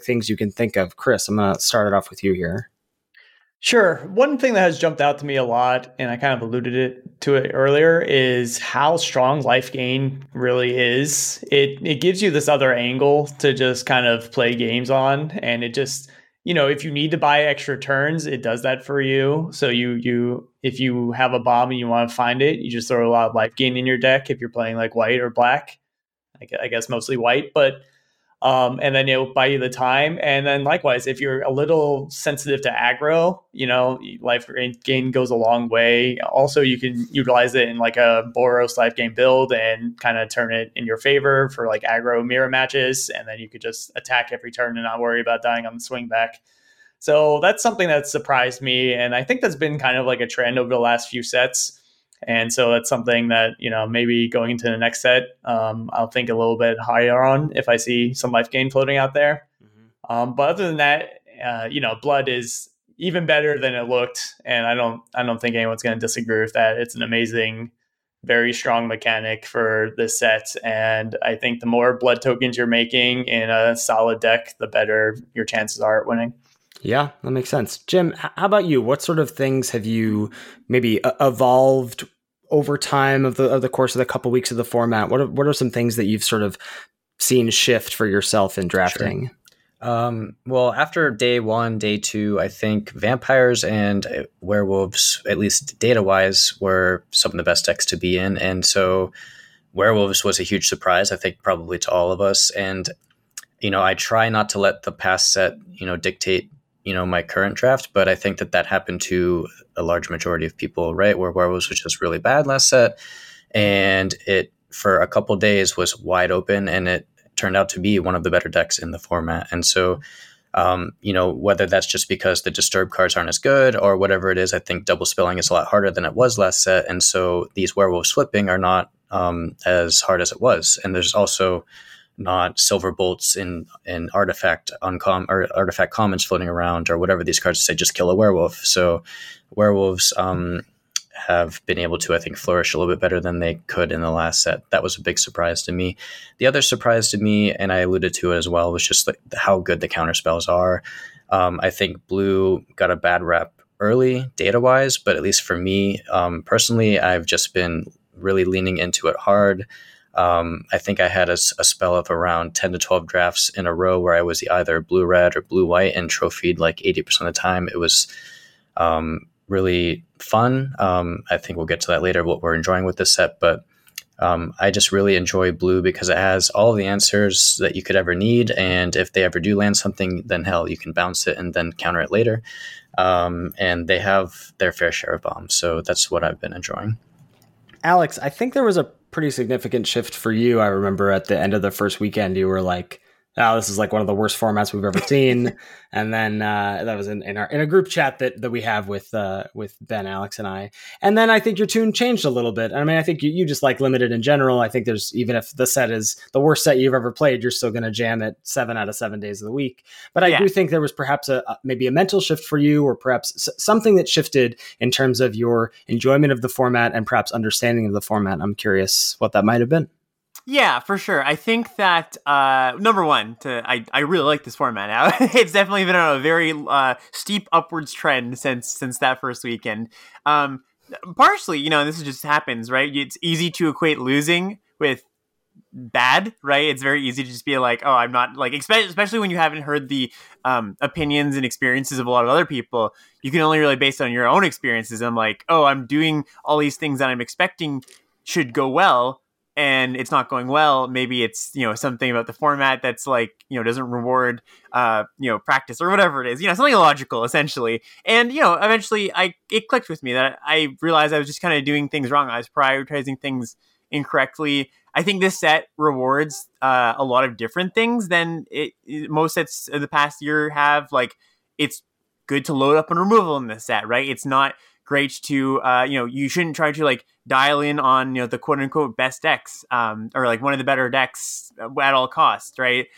can think of. Chris, I'm going to start it off with you here. Sure. One thing that has jumped out to me a lot, and I kind of to it earlier, is how strong Life Gain really is. It gives you this other angle to just kind of play games on, and it just, if you need to buy extra turns, it does that for you. So if you have a bomb and you want to find it, you just throw a lot of Life Gain in your deck if you're playing like white or black. I guess mostly white, but and then it'll buy you the time. And then likewise, if you're a little sensitive to aggro, Life Gain goes a long way. Also, you can utilize it in like a Boros Life Gain build and kind of turn it in your favor for like aggro mirror matches. And then you could just attack every turn and not worry about dying on the swing back. So that's something that surprised me. And I think that's been kind of like a trend over the last few sets. And so that's something that, maybe going into the next set, I'll think a little bit higher on if I see some Life Gain floating out there. Mm-hmm. But other than that, Blood is even better than it looked. And I don't think anyone's going to disagree with that. It's an amazing, very strong mechanic for this set. And I think the more Blood tokens you're making in a solid deck, the better your chances are at winning. Yeah, that makes sense. Jim, how about you? What sort of things have you maybe evolved over time of the course of the couple weeks of the format? What are some things that you've sort of seen shift for yourself in drafting? Sure. Well, after day 1, day 2, I think vampires and werewolves, at least data-wise, were some of the best decks to be in. And so werewolves was a huge surprise, I think, probably to all of us. And, I try not to let the past set, dictate my current draft, but I think that happened to a large majority of people, right? Where werewolves was just really bad last set, and it for a couple days was wide open, and it turned out to be one of the better decks in the format. And so, whether that's just because the disturb cards aren't as good or whatever it is, I think double spelling is a lot harder than it was last set, and so these werewolves flipping are not as hard as it was. And there's also not silver bolts in artifact or artifact commons floating around or whatever these cards say, just kill a werewolf. So werewolves have been able to, I think, flourish a little bit better than they could in the last set. That was a big surprise to me. The other surprise to me, and I alluded to it as well, was just like how good the counter spells are. I think blue got a bad rep early data wise, but at least for me personally, I've just been really leaning into it hard. I think I had a spell of around 10 to 12 drafts in a row where I was either blue-red or blue-white and trophied like 80% of the time. It was really fun. I think we'll get to that later, what we're enjoying with this set. But I just really enjoy blue because it has all the answers that you could ever need. And if they ever do land something, then hell, you can bounce it and then counter it later. And they have their fair share of bombs. So that's what I've been enjoying. Alex, I think there was a pretty significant shift for you. I remember at the end of the first weekend, you were like, "Oh, this is like one of the worst formats we've ever seen." And then that was in a group chat that we have with Ben, Alex, and I. And then I think your tune changed a little bit. I mean, I think you just like limited in general. I think there's, even if the set is the worst set you've ever played, you're still going to jam it 7 out of 7 days of the week. But I do think there was perhaps maybe a mental shift for you, or perhaps something that shifted in terms of your enjoyment of the format and perhaps understanding of the format. I'm curious what that might have been. Yeah, for sure. I think that number one, I really like this format now. It's definitely been on a very steep upwards trend since that first weekend. Partially, this just happens, right? It's easy to equate losing with bad, right? It's very easy to just be like, oh, I'm not like, especially when you haven't heard the opinions and experiences of a lot of other people. You can only really base it on your own experiences. I'm like, oh, I'm doing all these things that I'm expecting should go well, and it's not going well. Maybe it's, something about the format that's like, doesn't reward, practice or whatever it is, something illogical essentially. And, eventually it clicked with me that I realized I was just kind of doing things wrong. I was prioritizing things incorrectly. I think this set rewards a lot of different things than most sets of the past year have. Like, it's good to load up on removal in this set, right? It's not great to, you shouldn't try to like dial in on, the quote unquote best decks, or like one of the better decks at all costs, right?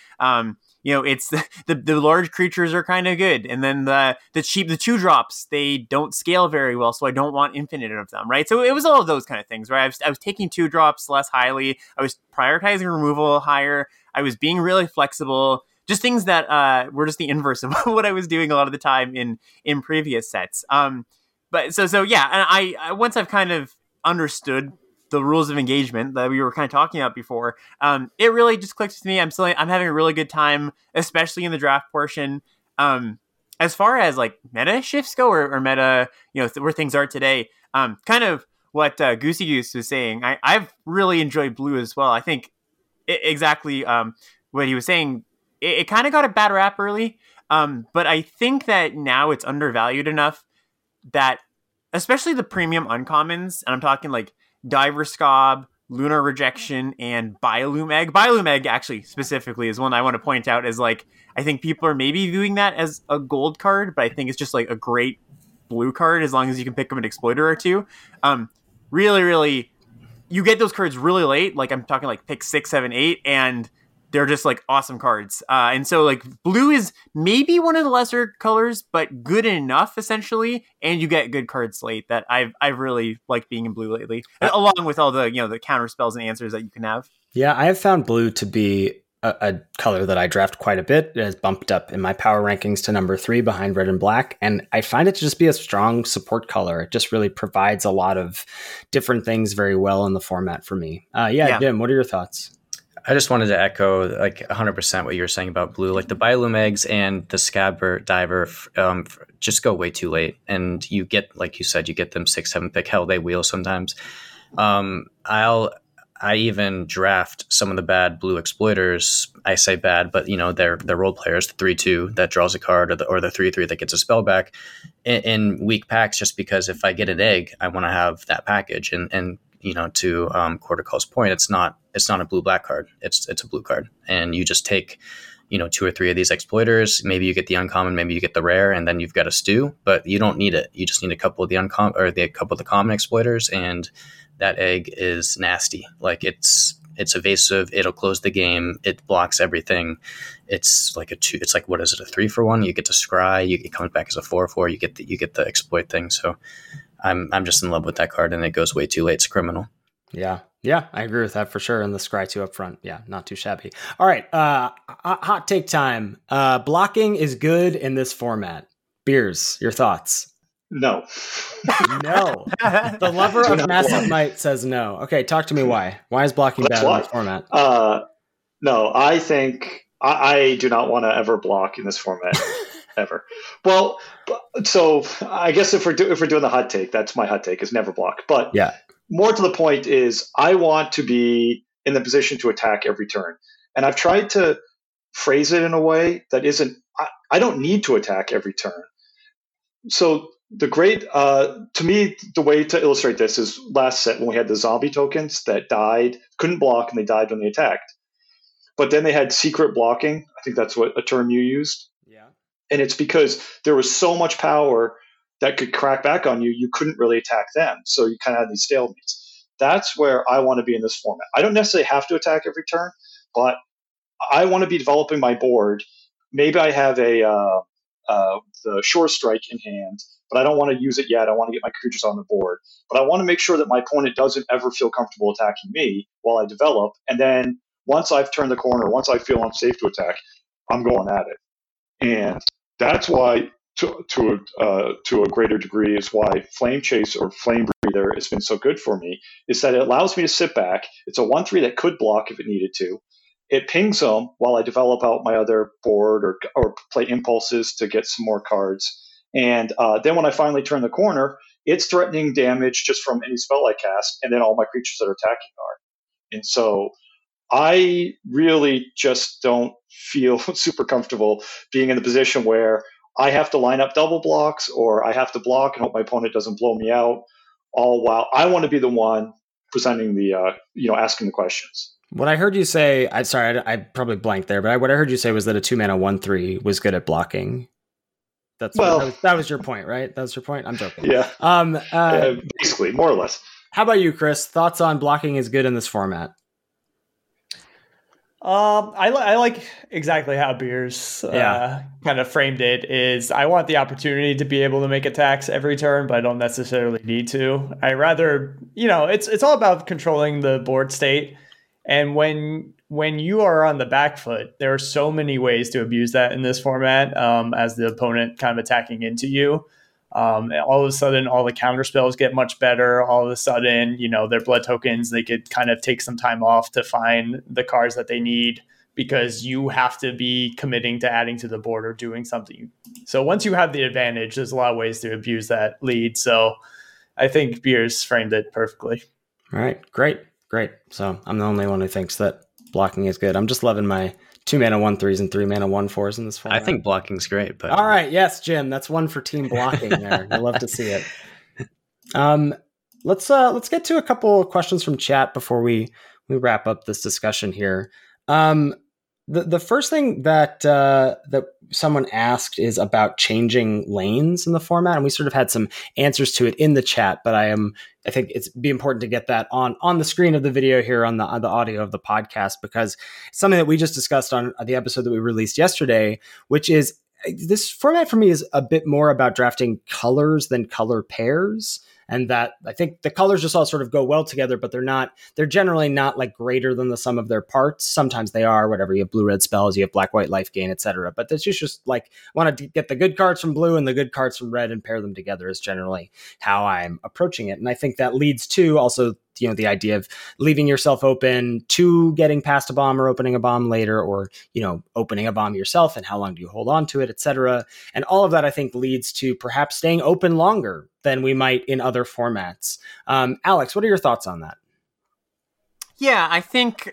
It's the large creatures are kind of good. And then the 2-drops, they don't scale very well. So I don't want infinite of them, right? So it was all of those kind of things, right? I was taking 2-drops less highly. I was prioritizing removal higher. I was being really flexible just things that were just the inverse of what I was doing a lot of the time in previous sets. But so yeah, and I once I've kind of understood the rules of engagement that we were kind of talking about before, it really just clicks with me. I'm having a really good time, especially in the draft portion. As far as like meta shifts go, or meta, where things are today, kind of what Goosey Goose was saying. I've really enjoyed blue as well. I think exactly what he was saying. It kind of got a bad rap early, but I think that now it's undervalued enough that, especially the premium uncommons, and I'm talking like Diver Scob, Lunar Rejection, and Biolume Egg. Biolume Egg, actually, specifically, is one I want to point out as like, I think people are maybe viewing that as a gold card, but I think it's just like a great blue card as long as you can pick up an exploiter or two. Really, really, you get those cards really late. Like I'm talking like pick 6, 7, 8, and they're just like awesome cards. And so like blue is maybe one of the lesser colors, but good enough essentially. And you get good cards late that I've really liked being in blue lately, along with all the, the counter spells and answers that you can have. Yeah, I have found blue to be a color that I draft quite a bit. It has bumped up in my power rankings to number 3 behind red and black. And I find it to just be a strong support color. It just really provides a lot of different things very well in the format for me. Yeah. Jim, what are your thoughts? I just wanted to echo like 100% what you were saying about blue. Like the Biolume Eggs and the Scabber Diver just go way too late. And you get, like you said, you get them 6, 7 pick. Hell, they wheel sometimes. I even draft some of the bad blue exploiters. I say bad, but they're role players. The 3/2 that draws a card, or the 3/3 that gets a spell back in weak packs. Just because if I get an egg, I want to have that package. And to Cortical's point, it's not a blue black card. It's a blue card, and you just take 2 or 3 of these exploiters. Maybe you get the uncommon, maybe you get the rare, and then you've got a stew. But you don't need it. You just need a couple of the uncommon or a couple of the common exploiters, and that egg is nasty. Like it's evasive. It'll close the game. It blocks everything. It's like a 2. It's like, what is it? A 3-for-1. You get to scry. It comes back as a 4/4. You get the exploit thing. So I'm just in love with that card, and it goes way too late. It's criminal. Yeah, I agree with that for sure. And the scry 2 up front, yeah, not too shabby. All right, hot take time. Blocking is good in this format. Beers, your thoughts? No. No. The lover of massive might says no. Okay, talk to me why. Why is blocking bad in this format? No, I think I do not want to ever block in this format. Ever. Well, so I guess if we're doing the hot take, that's my hot take, is never block. But yeah, more to the point is I want to be in the position to attack every turn. And I've tried to phrase it in a way that isn't, I don't need to attack every turn. So to me, the way to illustrate this is last set when we had the zombie tokens that couldn't block, and they died when they attacked. But then they had secret blocking. I think that's what a term you used. Yeah. And it's because there was so much power that could crack back on you, you couldn't really attack them. So you kind of had these stalemates. That's where I want to be in this format. I don't necessarily have to attack every turn, but I want to be developing my board. Maybe I have the Shore Strike in hand, but I don't want to use it yet. I want to get my creatures on the board. But I want to make sure that my opponent doesn't ever feel comfortable attacking me while I develop. And then once I've turned the corner, once I feel I'm safe to attack, I'm going at it. And that's why, to a greater degree, is why Flame Chase or Flame Breather has been so good for me, is that it allows me to sit back. It's a 1/3 that could block if it needed to. It pings them while I develop out my other board or play impulses to get some more cards. And then when I finally turn the corner, it's threatening damage just from any spell I cast, and then all my creatures that are attacking are. And so I really just don't feel super comfortable being in the position where I have to line up double blocks, or I have to block and hope my opponent doesn't blow me out, all while I want to be the one presenting the, asking the questions. What I heard you say, I probably blanked there, but what I heard you say was that a 2-mana 1/3 was good at blocking. That was your point, right? That was your point? I'm joking. Yeah. Basically, more or less. How about you, Chris? Thoughts on blocking is good in this format? I like exactly how Beers kind of framed it. Is I want the opportunity to be able to make attacks every turn, but I don't necessarily need to. I rather, it's all about controlling the board state. And when when you are on the back foot, there are so many ways to abuse that in this format as the opponent kind of attacking into you. All of a sudden, all the counter spells get much better. All of a sudden, their blood tokens, they could kind of take some time off to find the cards that they need because you have to be committing to adding to the board or doing something. So once you have the advantage, there's a lot of ways to abuse that lead. So I think Beers framed it perfectly. All right, great. So I'm the only one who thinks that blocking is good. I'm just loving my 2-mana 1/3s and 3-mana 1/4s in this format. I think blocking's great, but all right, yes, Jim, that's one for team blocking there. I love to see it. Let's get to a couple of questions from chat before we wrap up this discussion here. The first thing that someone asked is about changing lanes in the format, and we sort of had some answers to it in the chat. But I think it's be important to get that on the screen of the video here on the audio of the podcast, because it's something that we just discussed on the episode that we released yesterday, which is this format for me is a bit more about drafting colors than color pairs. And that I think the colors just all sort of go well together, but they're generally not like greater than the sum of their parts. Sometimes they are, whatever. You have blue-red spells, you have black-white life gain, etc. But it's just like, want to get the good cards from blue and the good cards from red and pair them together is generally how I'm approaching it. And I think that leads to also, the idea of leaving yourself open to getting past a bomb or opening a bomb later, or, opening a bomb yourself and how long do you hold on to it, etc. And all of that, I think, leads to perhaps staying open longer than we might in other formats. Alex, what are your thoughts on that? Yeah, I think,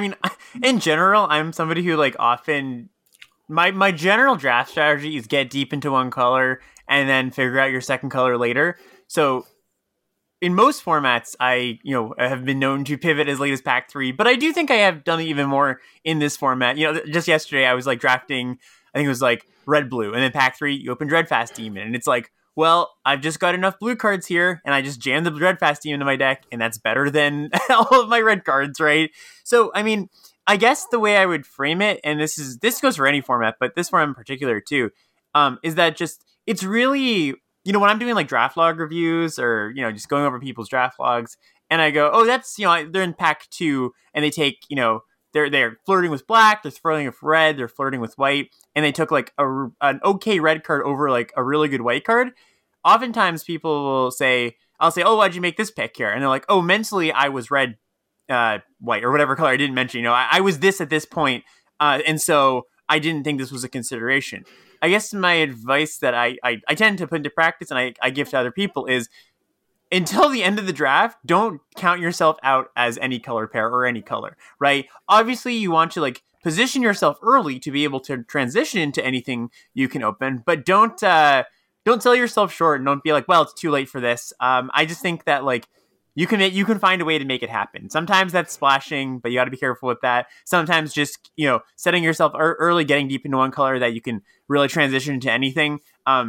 in general, I'm somebody who often, my general draft strategy is get deep into one color and then figure out your second color later. So in most formats, I have been known to pivot as late as pack 3, but I do think I have done even more in this format. Just yesterday I was drafting, I think it was red blue, and then pack 3 you open Dreadfast Demon, and it's well, I've just got enough blue cards here, and I just jammed the Dreadfast Demon into my deck, and that's better than all of my red cards, right? So I guess the way I would frame it, and this goes for any format, but this format in particular too, is that just it's really, when I'm doing draft log reviews or, just going over people's draft logs, and I go, oh, that's, they're in pack 2 and they take, they're flirting with black, they're flirting with red, they're flirting with white, and they took an okay red card over a really good white card. Oftentimes people will say, I'll say, oh, why'd you make this pick here? And they're like, oh, mentally I was red, white, or whatever color I didn't mention. I was this at this point, and so I didn't think this was a consideration. I guess my advice that I tend to put into practice and I give to other people is, until the end of the draft, don't count yourself out as any color pair or any color, right? Obviously, you want to position yourself early to be able to transition into anything you can open, but don't sell yourself short and don't be well, it's too late for this. I just think that you can find a way to make it happen. Sometimes that's splashing, but you got to be careful with that. Sometimes just setting yourself early, getting deep into one color that you can really transition into anything.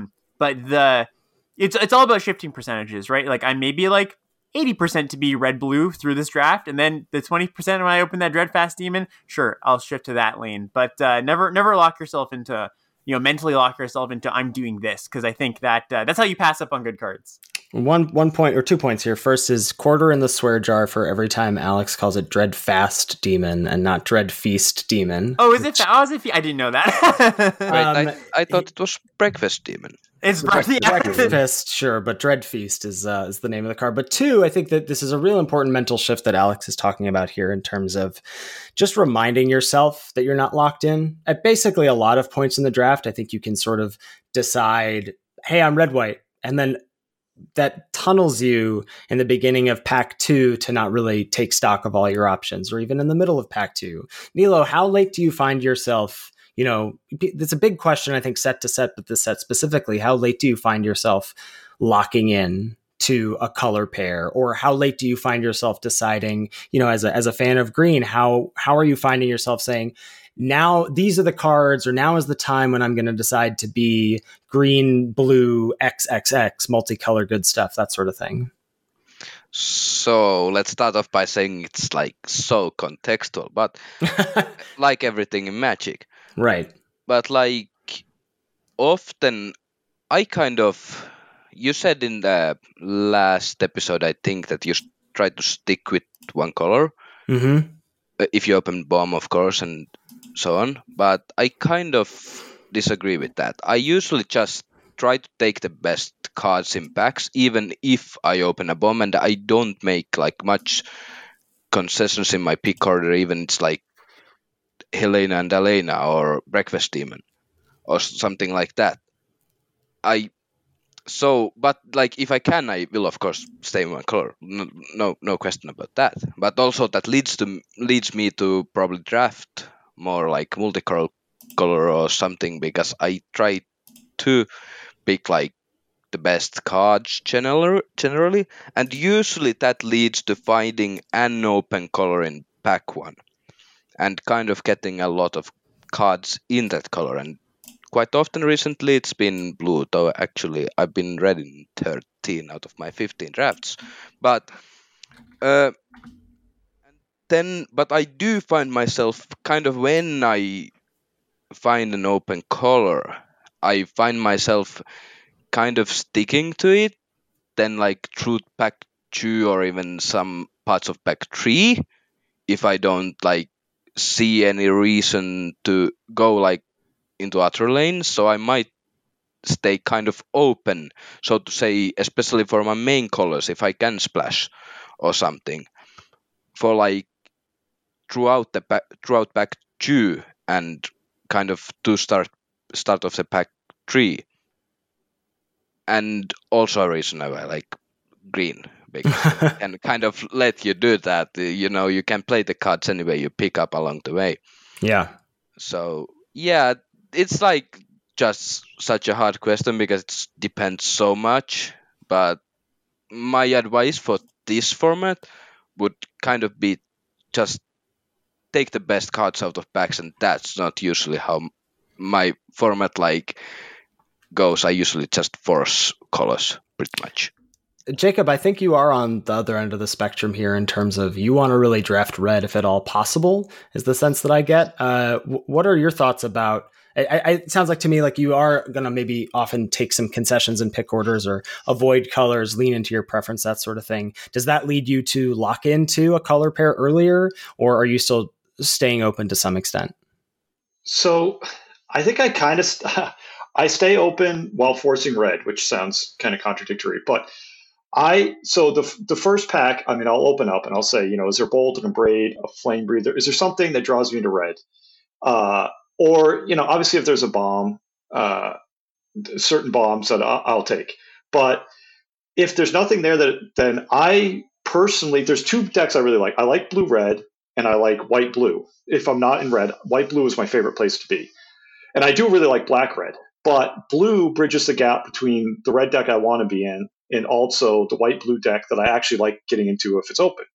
But it's all about shifting percentages, right? I may be 80% to be red blue through this draft, and then the 20% when I open that Dreadfast Demon, sure, I'll shift to that lane. But never lock yourself into mentally lock yourself into I'm doing this, because I think that that's how you pass up on good cards. One point or 2 points here. First is quarter in the swear jar for every time Alex calls it Dreadfast Demon and not Dreadfeast Demon. Oh, is it? I didn't know that. Right, I thought it was Breakfast Demon. It's Breakfast, sure, but Dreadfeast is the name of the card. But 2, I think that this is a real important mental shift that Alex is talking about here in terms of just reminding yourself that you're not locked in. At basically a lot of points in the draft, I think you can sort of decide, hey, I'm red-white, and then that tunnels you in the beginning of pack 2 to not really take stock of all your options, or even in the middle of pack 2. Nilo, how late do you find yourself? It's a big question, I think, set to set, but this set specifically, how late do you find yourself locking in to a color pair? Or how late do you find yourself deciding, as a fan of green, how are you finding yourself saying, now these are the cards, or now is the time when I'm going to decide to be green, blue, XXX, multicolor, good stuff, that sort of thing? So let's start off by saying it's so contextual, but like everything in Magic. Right. But often I you said in the last episode, I think, that you try to stick with one color. Mm-hmm. if you open bomb, of course, and so on. But I kind of disagree with that. I usually just try to take the best cards in packs, even if I open a bomb, and I don't make like much concessions in my pick order, even it's like Helena and Elena or Breakfast Demon or something like that. But like if I can, I will of course stay in one color. No question about that. But also that leads me to probably draft more like multicolor or something, because I try to pick like the best cards generally, and usually that leads to finding an open color in pack one and kind of getting a lot of cards in that color. And quite often recently it's been blue, though actually I've been red in 13 out of my 15 drafts. But but I do find myself kind of, when I find an open color, I find myself kind of sticking to it, then like through pack 2 or even some parts of pack 3, if I don't like see any reason to go like into other lanes. So I might stay kind of open, so to say, especially for my main colors, if I can splash or something, for like throughout pack 2 and kind of to start of the pack 3. And also a reason I like green, because and kind of let you do that. You can play the cards anyway you pick up along the way. Yeah. So yeah, it's like just such a hard question because it depends so much. But my advice for this format would kind of be just take the best cards out of packs, and that's not usually how my format like goes. I usually just force colors pretty much. Jacob, I think you are on the other end of the spectrum here in terms of you want to really draft red if at all possible, is the sense that I get. What are your thoughts about it? Sounds like to me like you are going to maybe often take some concessions in pick orders or avoid colors, lean into your preference, that sort of thing. Does that lead you to lock into a color pair earlier, or are you still staying open to some extent? So I think I kind of I stay open while forcing red, which sounds kind of contradictory, but the first pack, I mean, I'll open up and I'll say, is there Bolt, an Abrade, a Flame Breather? Is there something that draws me into red? Or, obviously if there's a bomb, certain bombs that I'll take. But if there's nothing there, then I personally, there's two decks I really like. I like blue-red and I like white-blue. If I'm not in red, white-blue is my favorite place to be. And I do really like black-red. But blue bridges the gap between the red deck I want to be in and also the white-blue deck that I actually like getting into if it's open.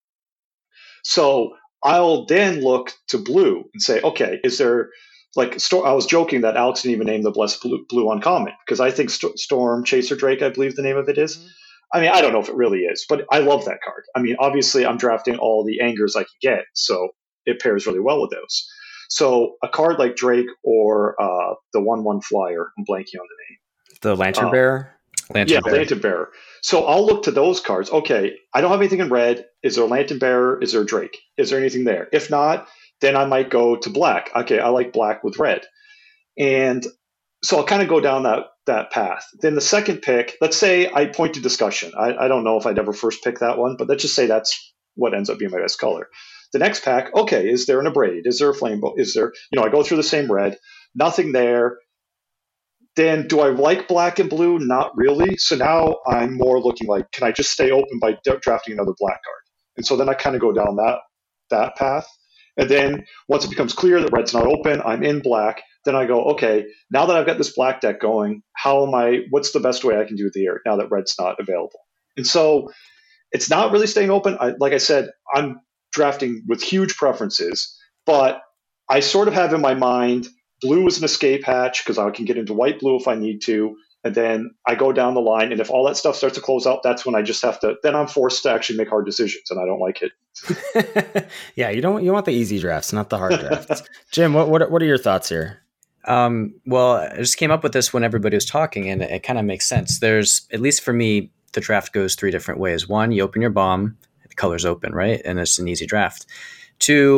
So I'll then look to blue and say, okay, is there, like, I was joking that Alex didn't even name the Blessed Blue uncommon, because I think Storm Chaser Drake, I believe the name of it is. Mm-hmm. I mean, I don't know if it really is, but I love that card. I mean, obviously I'm drafting all the angers I can get, so it pairs really well with those. So a card like Drake or the 1/1 flyer, I'm blanking on the name. The Lantern Bearer? Lantern Bearer. So I'll look to those cards. Okay, I don't have anything in red. Is there a Lantern Bearer? Is there a Drake? Is there anything there? If not, then I might go to black. Okay, I like black with red. And so I'll kind of go down that path. Then the second pick, let's say I point to discussion. I don't know if I'd ever first pick that one, but let's just say that's what ends up being my best color. The next pack, okay, is there an Abrade? Is there a Flame Bolt? Is there, I go through the same red, nothing there. Then do I like black and blue? Not really. So now I'm more looking like, can I just stay open by drafting another black card? And so then I kind of go down that path. And then once it becomes clear that red's not open, I'm in black. Then I go, okay, now that I've got this black deck going, what's the best way I can do it here now that red's not available? And so it's not really staying open. Like I said, I'm drafting with huge preferences, but I sort of have in my mind blue is an escape hatch because I can get into white blue if I need to, and then I go down the line, and if all that stuff starts to close out, that's when I just have to, then I'm forced to actually make hard decisions, and I don't like it. Yeah, you want the easy drafts, not the hard drafts. Jim, what are your thoughts here? Well, I just came up with this when everybody was talking, and it kind of makes sense. There's, at least for me, the draft goes three different ways. One, you open your bomb, the color's open, right? And it's an easy draft. Two,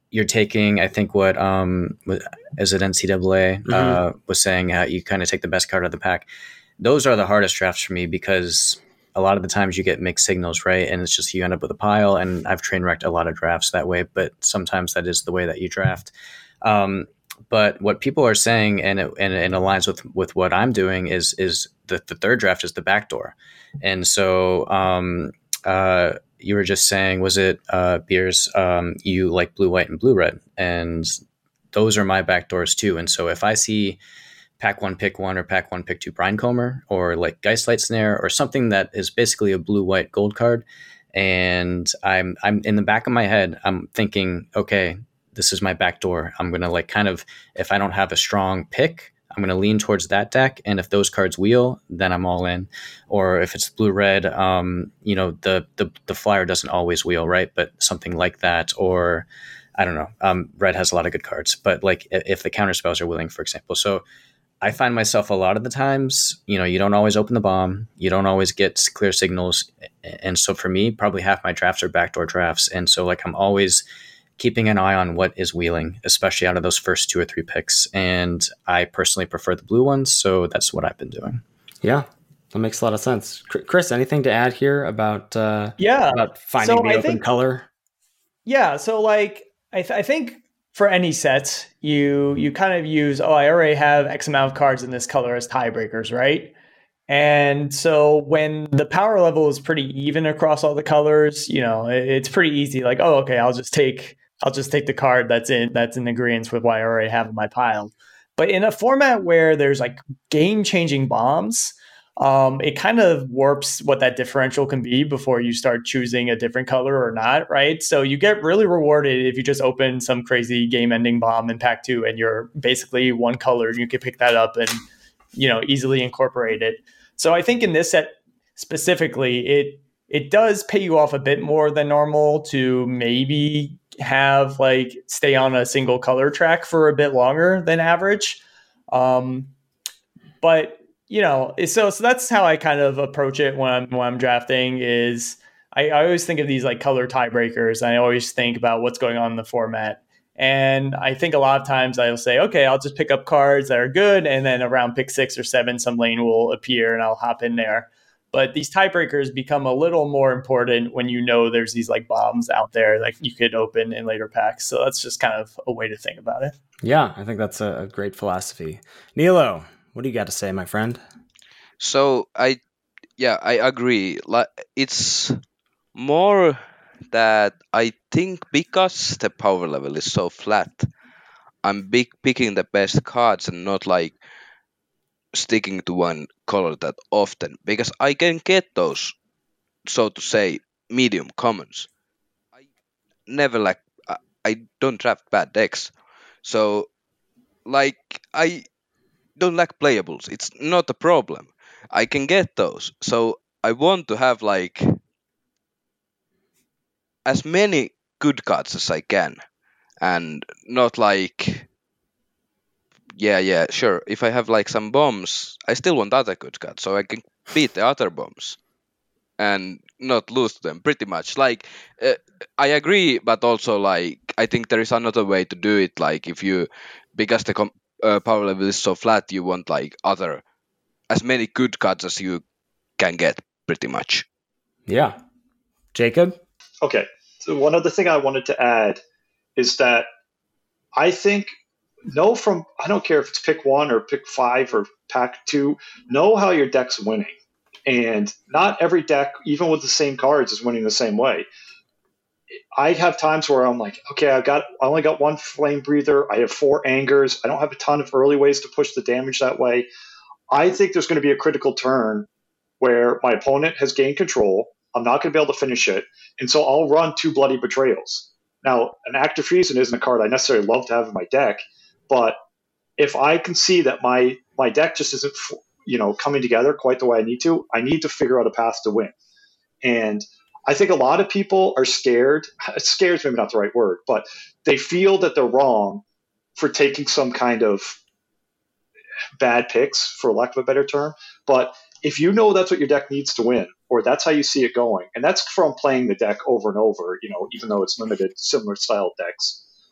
you're taking, I think what is it NCAA was saying, you kind of take the best card out of the pack. Those are the hardest drafts for me because a lot of the times you get mixed signals, right? And it's just you end up with a pile. And I've train wrecked a lot of drafts that way, but sometimes that is the way that you draft. But what people are saying, and it aligns with what I'm doing, is the third draft is the backdoor. And so you were just saying, was it Beers? You like blue, white, and blue, red, and those are my backdoors too. And so if I see pack 1, pick 1, or pack 1, pick 2 Brinecomber, or like Geistlight Snare, or something that is basically a blue, white, gold card, and I'm in the back of my head, I'm thinking, okay, this is my backdoor. I'm gonna like kind of, if I don't have a strong pick, I'm going to lean towards that deck. And if those cards wheel, then I'm all in. Or if it's blue red, the flyer doesn't always wheel, right? But something like that, or I don't know. Red has a lot of good cards, but like if the counter spells are wheeling, for example. So I find myself a lot of the times, you don't always open the bomb. You don't always get clear signals. And so for me, probably half my drafts are backdoor drafts. And so like I'm always keeping an eye on what is wheeling, especially out of those first 2 or 3 picks. And I personally prefer the blue ones, so that's what I've been doing. Yeah, that makes a lot of sense. Chris, anything to add here about finding the open color? Yeah, so like I think for any set, you kind of use, I already have X amount of cards in this color as tiebreakers, right? And so when the power level is pretty even across all the colors, it's pretty easy. Like, okay, I'll just take the card that's in agreement with what I already have in my pile. But in a format where there's like game-changing bombs, it kind of warps what that differential can be before you start choosing a different color or not, right? So you get really rewarded if you just open some crazy game-ending bomb in pack 2 and you're basically one color. You can pick that up and easily incorporate it. So I think in this set specifically, it does pay you off a bit more than normal to maybe have like stay on a single color track for a bit longer than average. But so that's how I kind of approach it when I'm drafting. Is I always think of these like color tiebreakers. I always think about what's going on in the format. And I think a lot of times I'll say, okay, I'll just pick up cards that are good. And then around pick 6 or 7, some lane will appear and I'll hop in there. But these tiebreakers become a little more important when there's these like bombs out there that you could open in later packs. So that's just kind of a way to think about it. Yeah, I think that's a great philosophy. Nilo, what do you got to say, my friend? So I agree. It's more that I think because the power level is so flat, I'm picking the best cards and not like sticking to one color that often, because I can get those, so to say, medium commons. I don't draft bad decks, so like I don't lack playables. It's not a problem. I can get those, so I want to have like as many good cards as I can, and not like, sure, if I have like some bombs, I still want other good cards, so I can beat the other bombs and not lose to them, pretty much. Like, I agree, but also like, I think there is another way to do it, like because the power level is so flat, you want like as many good cards as you can get, pretty much. Yeah. Jacob? Okay. So one other thing I wanted to add is that I think I don't care if it's pick 1 or pick 5 or pack 2, know how your deck's winning. And not every deck, even with the same cards, is winning the same way. I have times where I'm like, okay, I only got 1 Flame Breather. I have 4 Angers. I don't have a ton of early ways to push the damage that way. I think there's going to be a critical turn where my opponent has gained control. I'm not going to be able to finish it. And so I'll run 2 Bloody Betrayals. Now, an Act of Treason isn't a card I necessarily love to have in my deck, but if I can see that my deck just isn't coming together quite the way I need to figure out a path to win. And I think a lot of people are scared. Scared is maybe not the right word, but they feel that they're wrong for taking some kind of bad picks, for lack of a better term. But if you know that's what your deck needs to win, or that's how you see it going, and that's from playing the deck over and over, even though it's limited, similar style decks,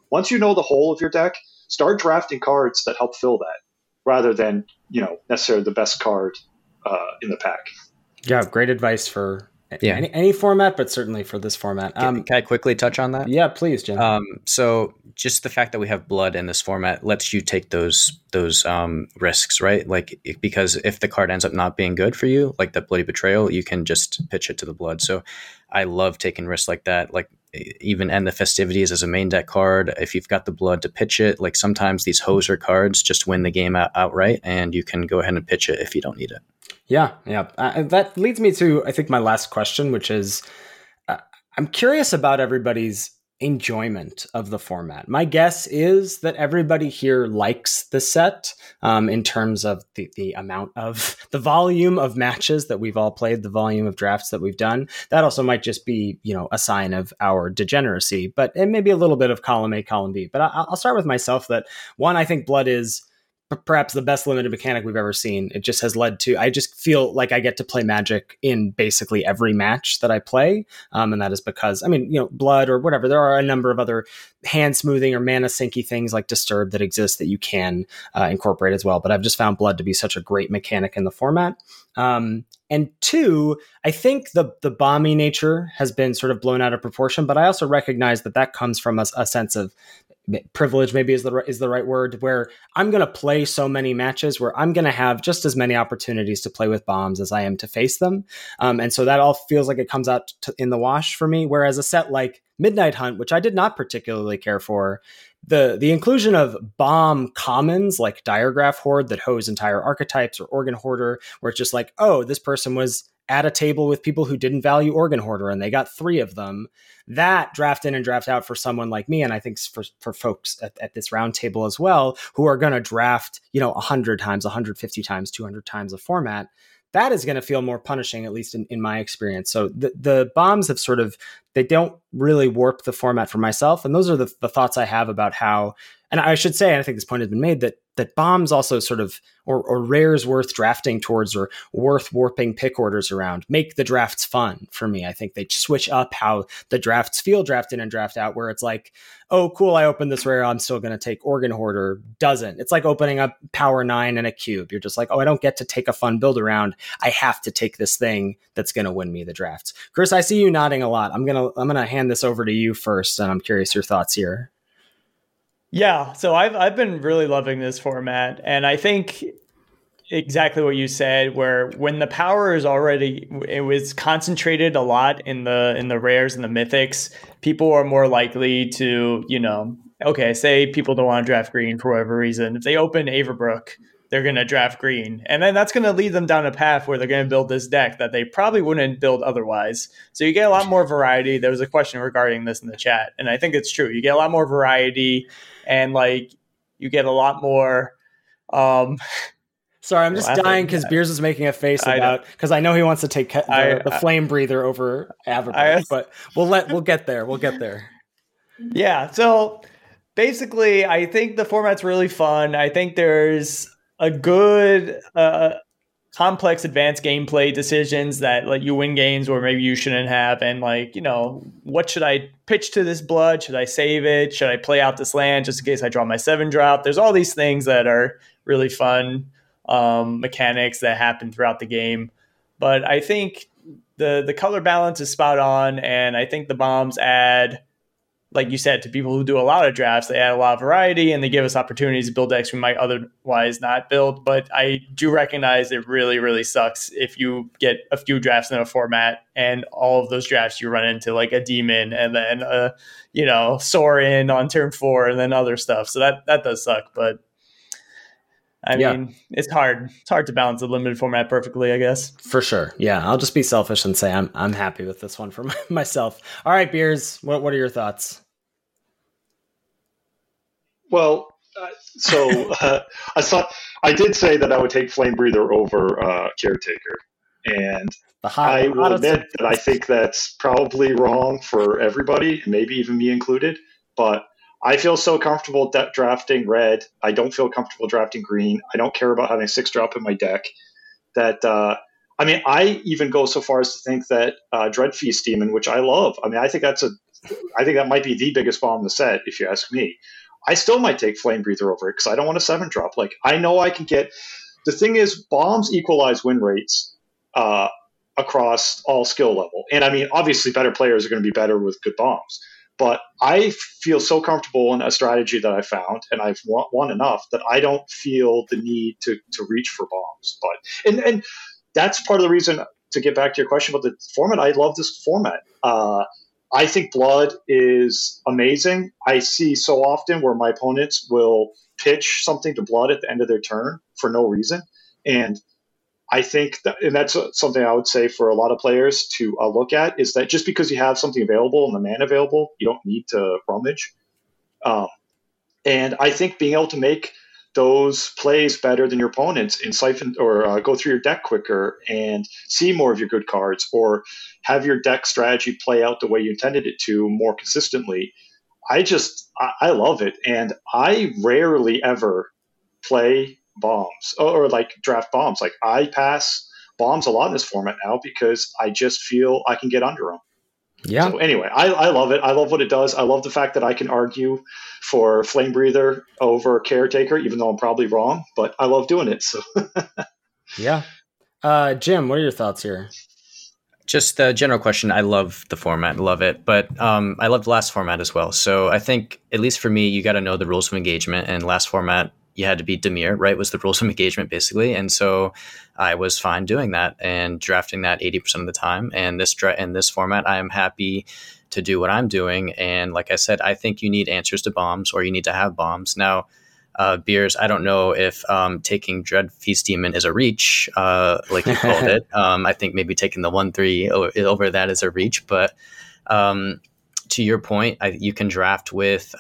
Once you know the whole of your deck, start drafting cards that help fill that, rather than necessarily the best card in the pack. Yeah, great advice for any format, but certainly for this format. Can I quickly touch on that? Yeah, please, Jim. So just the fact that we have blood in this format lets you take those risks, right? Like, because if the card ends up not being good for you, like that Bloody Betrayal, you can just pitch it to the blood. So I love taking risks like that. Like, even End the Festivities as a main deck card. If you've got the blood to pitch it, like sometimes these hoser cards just win the game outright, and you can go ahead and pitch it if you don't need it. Yeah. That leads me to, I think, my last question, which is, I'm curious about everybody's enjoyment of the format. My guess is that everybody here likes the set in terms of the amount of the volume of matches that we've all played, the volume of drafts that we've done. That also might just be, a sign of our degeneracy, but it may be a little bit of column A, column B. But I'll start with myself that, one, I think blood is perhaps the best limited mechanic we've ever seen. It just has led to, I just feel like I get to play Magic in basically every match that I play. And that is because, blood or whatever, there are a number of other hand smoothing or mana sinky things like Disturb that exist that you can incorporate as well. But I've just found blood to be such a great mechanic in the format. And two, I think the bomby nature has been sort of blown out of proportion, but I also recognize that comes from a sense of privilege, maybe is the right word, where I'm going to play so many matches where I'm going to have just as many opportunities to play with bombs as I am to face them. And so that all feels like it comes out in the wash for me. Whereas a set like Midnight Hunt, which I did not particularly care for, the inclusion of bomb commons like Diregraph Horde that hose entire archetypes, or Organ Hoarder, where it's just like, oh, this person was at a table with people who didn't value Organ Hoarder and they got 3 of them. That draft in and draft out for someone like me, and I think for folks at this round table as well, who are going to draft 100 times, 150 times, 200 times a format, that is going to feel more punishing, at least in my experience. So the bombs have they don't really warp the format for myself. And those are the thoughts I have about how, and I should say, and I think this point has been made, that bombs also or rares worth drafting towards or worth warping pick orders around make the drafts fun for me. I think they switch up how the drafts feel, draft in and draft out, where it's like, oh, cool, I opened this rare, I'm still going to take Organ Hoarder. Doesn't. It's like opening up Power 9 and a cube. You're just like, oh, I don't get to take a fun build around. I have to take this thing that's going to win me the drafts. Chris, I see you nodding a lot. I'm going to hand this over to you first, and I'm curious your thoughts here. Yeah, so I've been really loving this format, and I think exactly what you said, where when the power is already, it was concentrated a lot in the rares and the mythics, people are more likely to, okay, say people don't want to draft green for whatever reason. If they open Averbrook, they're going to draft green. And then that's going to lead them down a path where they're going to build this deck that they probably wouldn't build otherwise. So you get a lot more variety. There was a question regarding this in the chat, and I think it's true. You get a lot more variety, and you get a lot more. Sorry, I'm just dying because Beers is making a face because I know he wants to take the Flame Breather over Averbrook, but we'll get there. We'll get there. Yeah. So basically, I think the format's really fun. I think there's a good complex advanced gameplay decisions that let you win games where maybe you shouldn't have, and what should I pitch to this blood? Should I save it? Should I play out this land just in case I draw my 7-drop? There's all these things that are really fun mechanics that happen throughout the game, but I think the color balance is spot on, and I think the bombs add, like you said, to people who do a lot of drafts, they add a lot of variety and they give us opportunities to build decks we might otherwise not build. But I do recognize it really, really sucks if you get a few drafts in a format and all of those drafts you run into like a demon and then Sorin on turn 4 and then other stuff. So that does suck. But I mean, it's hard. It's hard to balance the limited format perfectly, I guess. For sure. Yeah, I'll just be selfish and say I'm happy with this one for myself. All right, Beers, what are your thoughts? Well, I did say that I would take Flame Breather over Caretaker, and I will admit that I think that's probably wrong for everybody, maybe even me included. But I feel so comfortable drafting red. I don't feel comfortable drafting green. I don't care about having 6-drop in my deck. I even go so far as to think that Dreadfeast Demon, which I love. I mean, I think that's I think that might be the biggest bomb in the set, if you ask me. I still might take Flame Breather over it because I don't want a 7-drop. Like, I know I can get. The thing is, bombs equalize win rates across all skill level. And I mean, obviously, better players are going to be better with good bombs. But I feel so comfortable in a strategy that I found, and I've won enough that I don't feel the need to reach for bombs. But and that's part of the reason, to get back to your question about the format, I love this format. I think Blood is amazing. I see so often where my opponents will pitch something to Blood at the end of their turn for no reason. And I think that, and that's something I would say for a lot of players to look at, is that just because you have something available and the mana available, you don't need to rummage. And I think being able to make those plays better than your opponents and siphon or go through your deck quicker and see more of your good cards, or have your deck strategy play out the way you intended it to more consistently. I love it. And I rarely ever play bombs or like draft bombs. Like, I pass bombs a lot in this format now because I just feel I can get under them. Yeah. So anyway, I love it. I love what it does. I love the fact that I can argue for Flame Breather over Caretaker, even though I'm probably wrong, but I love doing it. So Yeah. Jim, what are your thoughts here? Just the general question. I love the format, love it, but I love the last format as well. So I think, at least for me, you got to know the rules of engagement, and last format, you had to beat Dimir, right? Was the rules of engagement, basically. And so I was fine doing that and drafting that 80% of the time. And in this format, I am happy to do what I'm doing. And like I said, I think you need answers to bombs, or you need to have bombs. Now, Beers, I don't know if taking Dread Feast Demon is a reach, like you called it. I think maybe taking the 1/3 over that is a reach. But to your point, you can draft with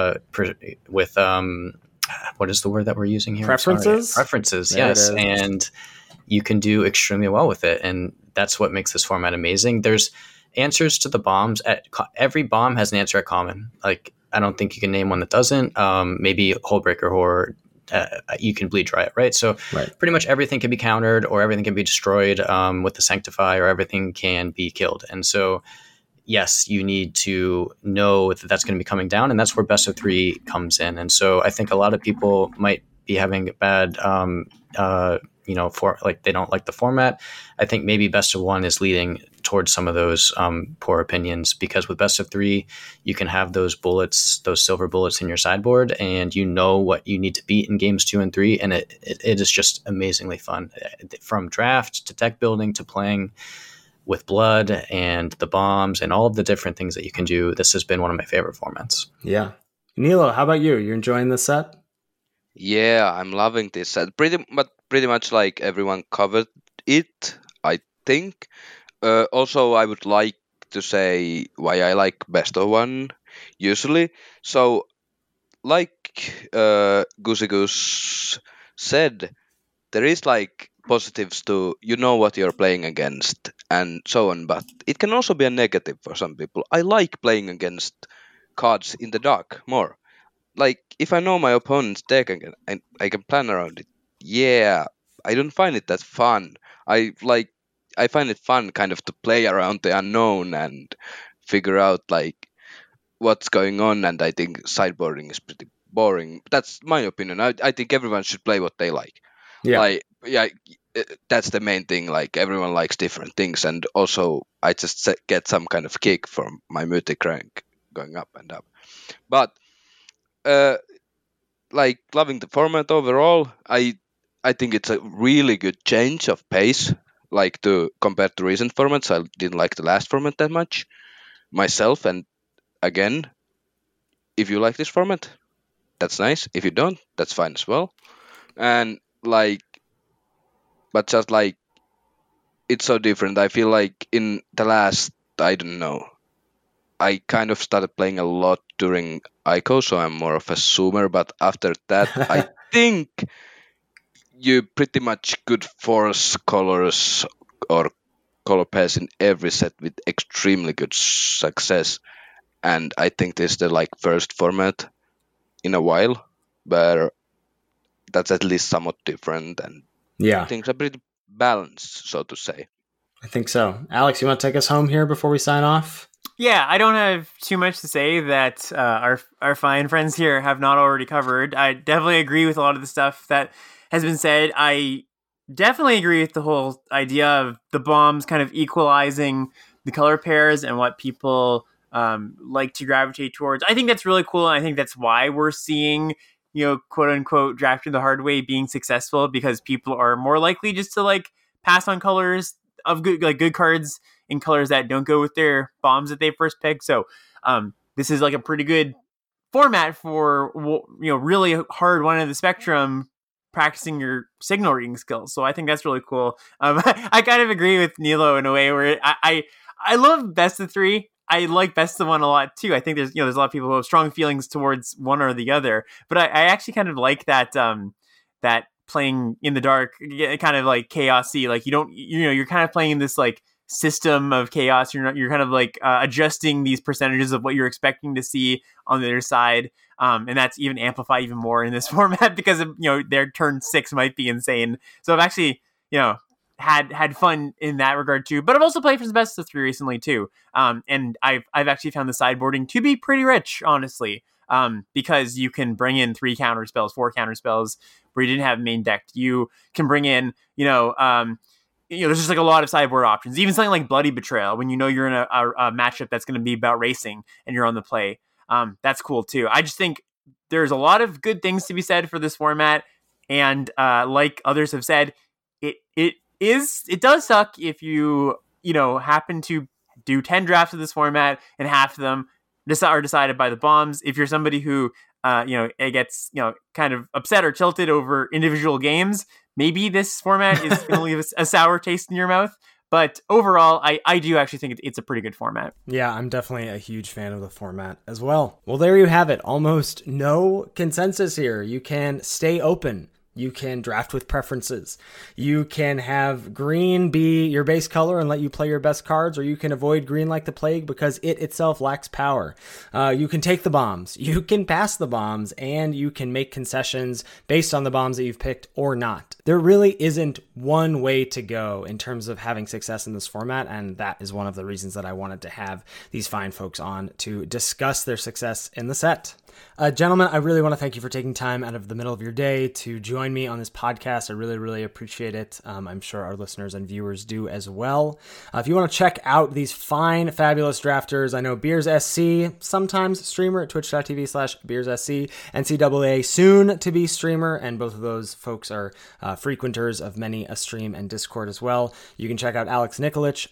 what is the word that we're using here? Preferences? Preferences, There yes. it is. And you can do extremely well with it. And that's what makes this format amazing. There's answers to the bombs. Every bomb has an answer at common. Like, I don't think you can name one that doesn't. Maybe Hullbreaker Horror, you can bleed dry it, right? So pretty much everything can be countered, or everything can be destroyed with the Sanctify, or everything can be killed. And so, yes, you need to know that that's going to be coming down, and that's where best of 3 comes in. And so I think a lot of people might be having bad, for like, they don't like the format. I think maybe best of 1 is leading towards some of those poor opinions, because with best of 3, you can have those bullets, those silver bullets in your sideboard, and you know what you need to beat in games 2 and 3, and it is just amazingly fun, from draft to deck building to playing with Blood and the bombs and all of the different things that you can do. This has been one of my favorite formats. Yeah. Nilo, how about you? You're enjoying this set? Yeah, I'm loving this set. Pretty much like everyone covered it, I think. Also, I would like to say why I like best of 1 usually. So, like Goosey Goose said, there is like positives to, you know what you're playing against and so on, but it can also be a negative for some people. I like playing against cards in the dark more. Like, if I know my opponent's deck and I can plan around it, yeah, I don't find it that fun. I find it fun kind of to play around the unknown and figure out like what's going on, and I think sideboarding is pretty boring. That's my opinion. I think everyone should play what they like. Yeah. That's the main thing. Like, everyone likes different things, and also I just get some kind of kick from my mythic rank going up and up. But like, loving the format overall, I think it's a really good change of pace. Like, compared to recent formats, I didn't like the last format that much myself. And again, if you like this format, that's nice. If you don't, that's fine as well. And like, but just like, it's so different. I feel like in the last, I don't know, I kind of started playing a lot during ICO, so I'm more of a zoomer. But after that, I think you pretty much could force colors or color pairs in every set with extremely good success. And I think this is the like first format in a while where that's at least somewhat different, and things are pretty balanced, so to say. I think so. Alex, you want to take us home here before we sign off? Yeah, I don't have too much to say that our fine friends here have not already covered. I definitely agree with a lot of the stuff that has been said. I definitely agree with the whole idea of the bombs kind of equalizing the color pairs and what people like to gravitate towards. I think that's really cool, and I think that's why we're seeing, quote unquote, drafting the hard way being successful, because people are more likely just to like pass on colors of good cards in colors that don't go with their bombs that they first picked. So this is like a pretty good format for really hard one end of the spectrum practicing your signal reading skills. So I think that's really cool. I kind of agree with Nilo in a way where I love best of three. I like best of one a lot too. I think there's a lot of people who have strong feelings towards one or the other, but I actually kind of like that that playing in the dark, kind of like chaosy. Like you're kind of playing this like system of chaos. You're kind of like adjusting these percentages of what you're expecting to see on the other side, and that's even amplified even more in this format because of, their turn 6 might be insane. So I've actually had fun in that regard too. But I've also played for the best of 3 recently too, and I've actually found the sideboarding to be pretty rich, honestly, because you can bring in 3 counter spells, 4 counter spells where you didn't have main decked. You can bring in there's just like a lot of sideboard options. Even something like Bloody Betrayal, when you're in a matchup that's going to be about racing and you're on the play. That's cool too. I just think there's a lot of good things to be said for this format, and like others have said, it does suck if you happen to do 10 drafts of this format and half of them are decided by the bombs. If you're somebody who it gets kind of upset or tilted over individual games, maybe this format is going to leave a sour taste in your mouth. But overall, I do actually think it's a pretty good format. Yeah, I'm definitely a huge fan of the format as well. Well, there you have it. Almost no consensus here. You can stay open. You can draft with preferences. You can have green be your base color and let you play your best cards, or you can avoid green like the plague because it itself lacks power. You can take the bombs, you can pass the bombs, and you can make concessions based on the bombs that you've picked or not. There really isn't one way to go in terms of having success in this format, and that is one of the reasons that I wanted to have these fine folks on to discuss their success in the set. Gentlemen, I really want to thank you for taking time out of the middle of your day to join me on this podcast. I really, really appreciate it. I'm sure our listeners and viewers do as well. If you want to check out these fine, fabulous drafters, I know Beers SC, sometimes streamer at twitch.tv/BeersSC, NCAA soon to be streamer, and both of those folks are frequenters of many a stream and Discord as well. You can check out Alex Nikolic,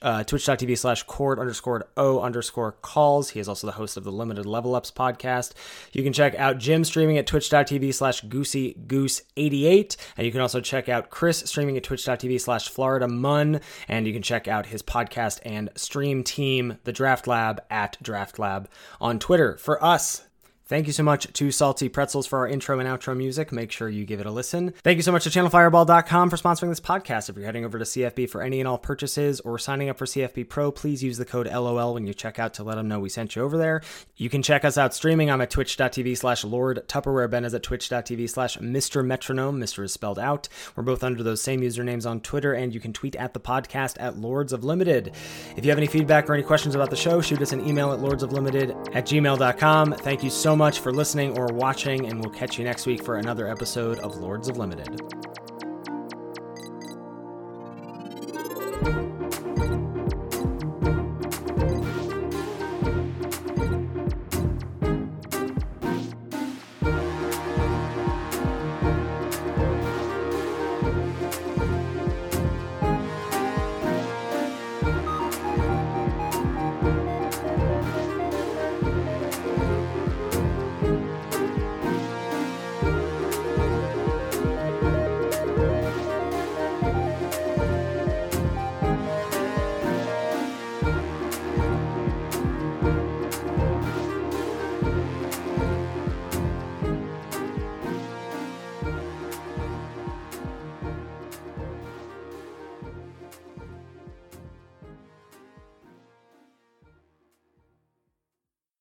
twitch.tv/cord_o_calls. He is also the host of the Limited Level Ups podcast. You can check out Jim streaming at twitch.tv/GooseyGoose88. And you can also check out Chris streaming at twitch.tv/FloridaMun. And you can check out his podcast and stream team, The Draft Lab, at Draft Lab on Twitter. For us, thank you so much to Salty Pretzels for our intro and outro music. Make sure you give it a listen. Thank you so much to ChannelFireball.com for sponsoring this podcast. If you're heading over to CFB for any and all purchases or signing up for CFB Pro, please use the code LOL when you check out to let them know we sent you over there. You can check us out streaming. I'm at twitch.tv/Lord Tupperware. Ben is at twitch.tv/Mr. Metronome. Mr. is spelled out. We're both under those same usernames on Twitter, and you can tweet at the podcast at Lords of Limited. If you have any feedback or any questions about the show, shoot us an email at lordsoflimited@gmail.com. Thank you so much for listening or watching, and we'll catch you next week for another episode of Lords of Limited.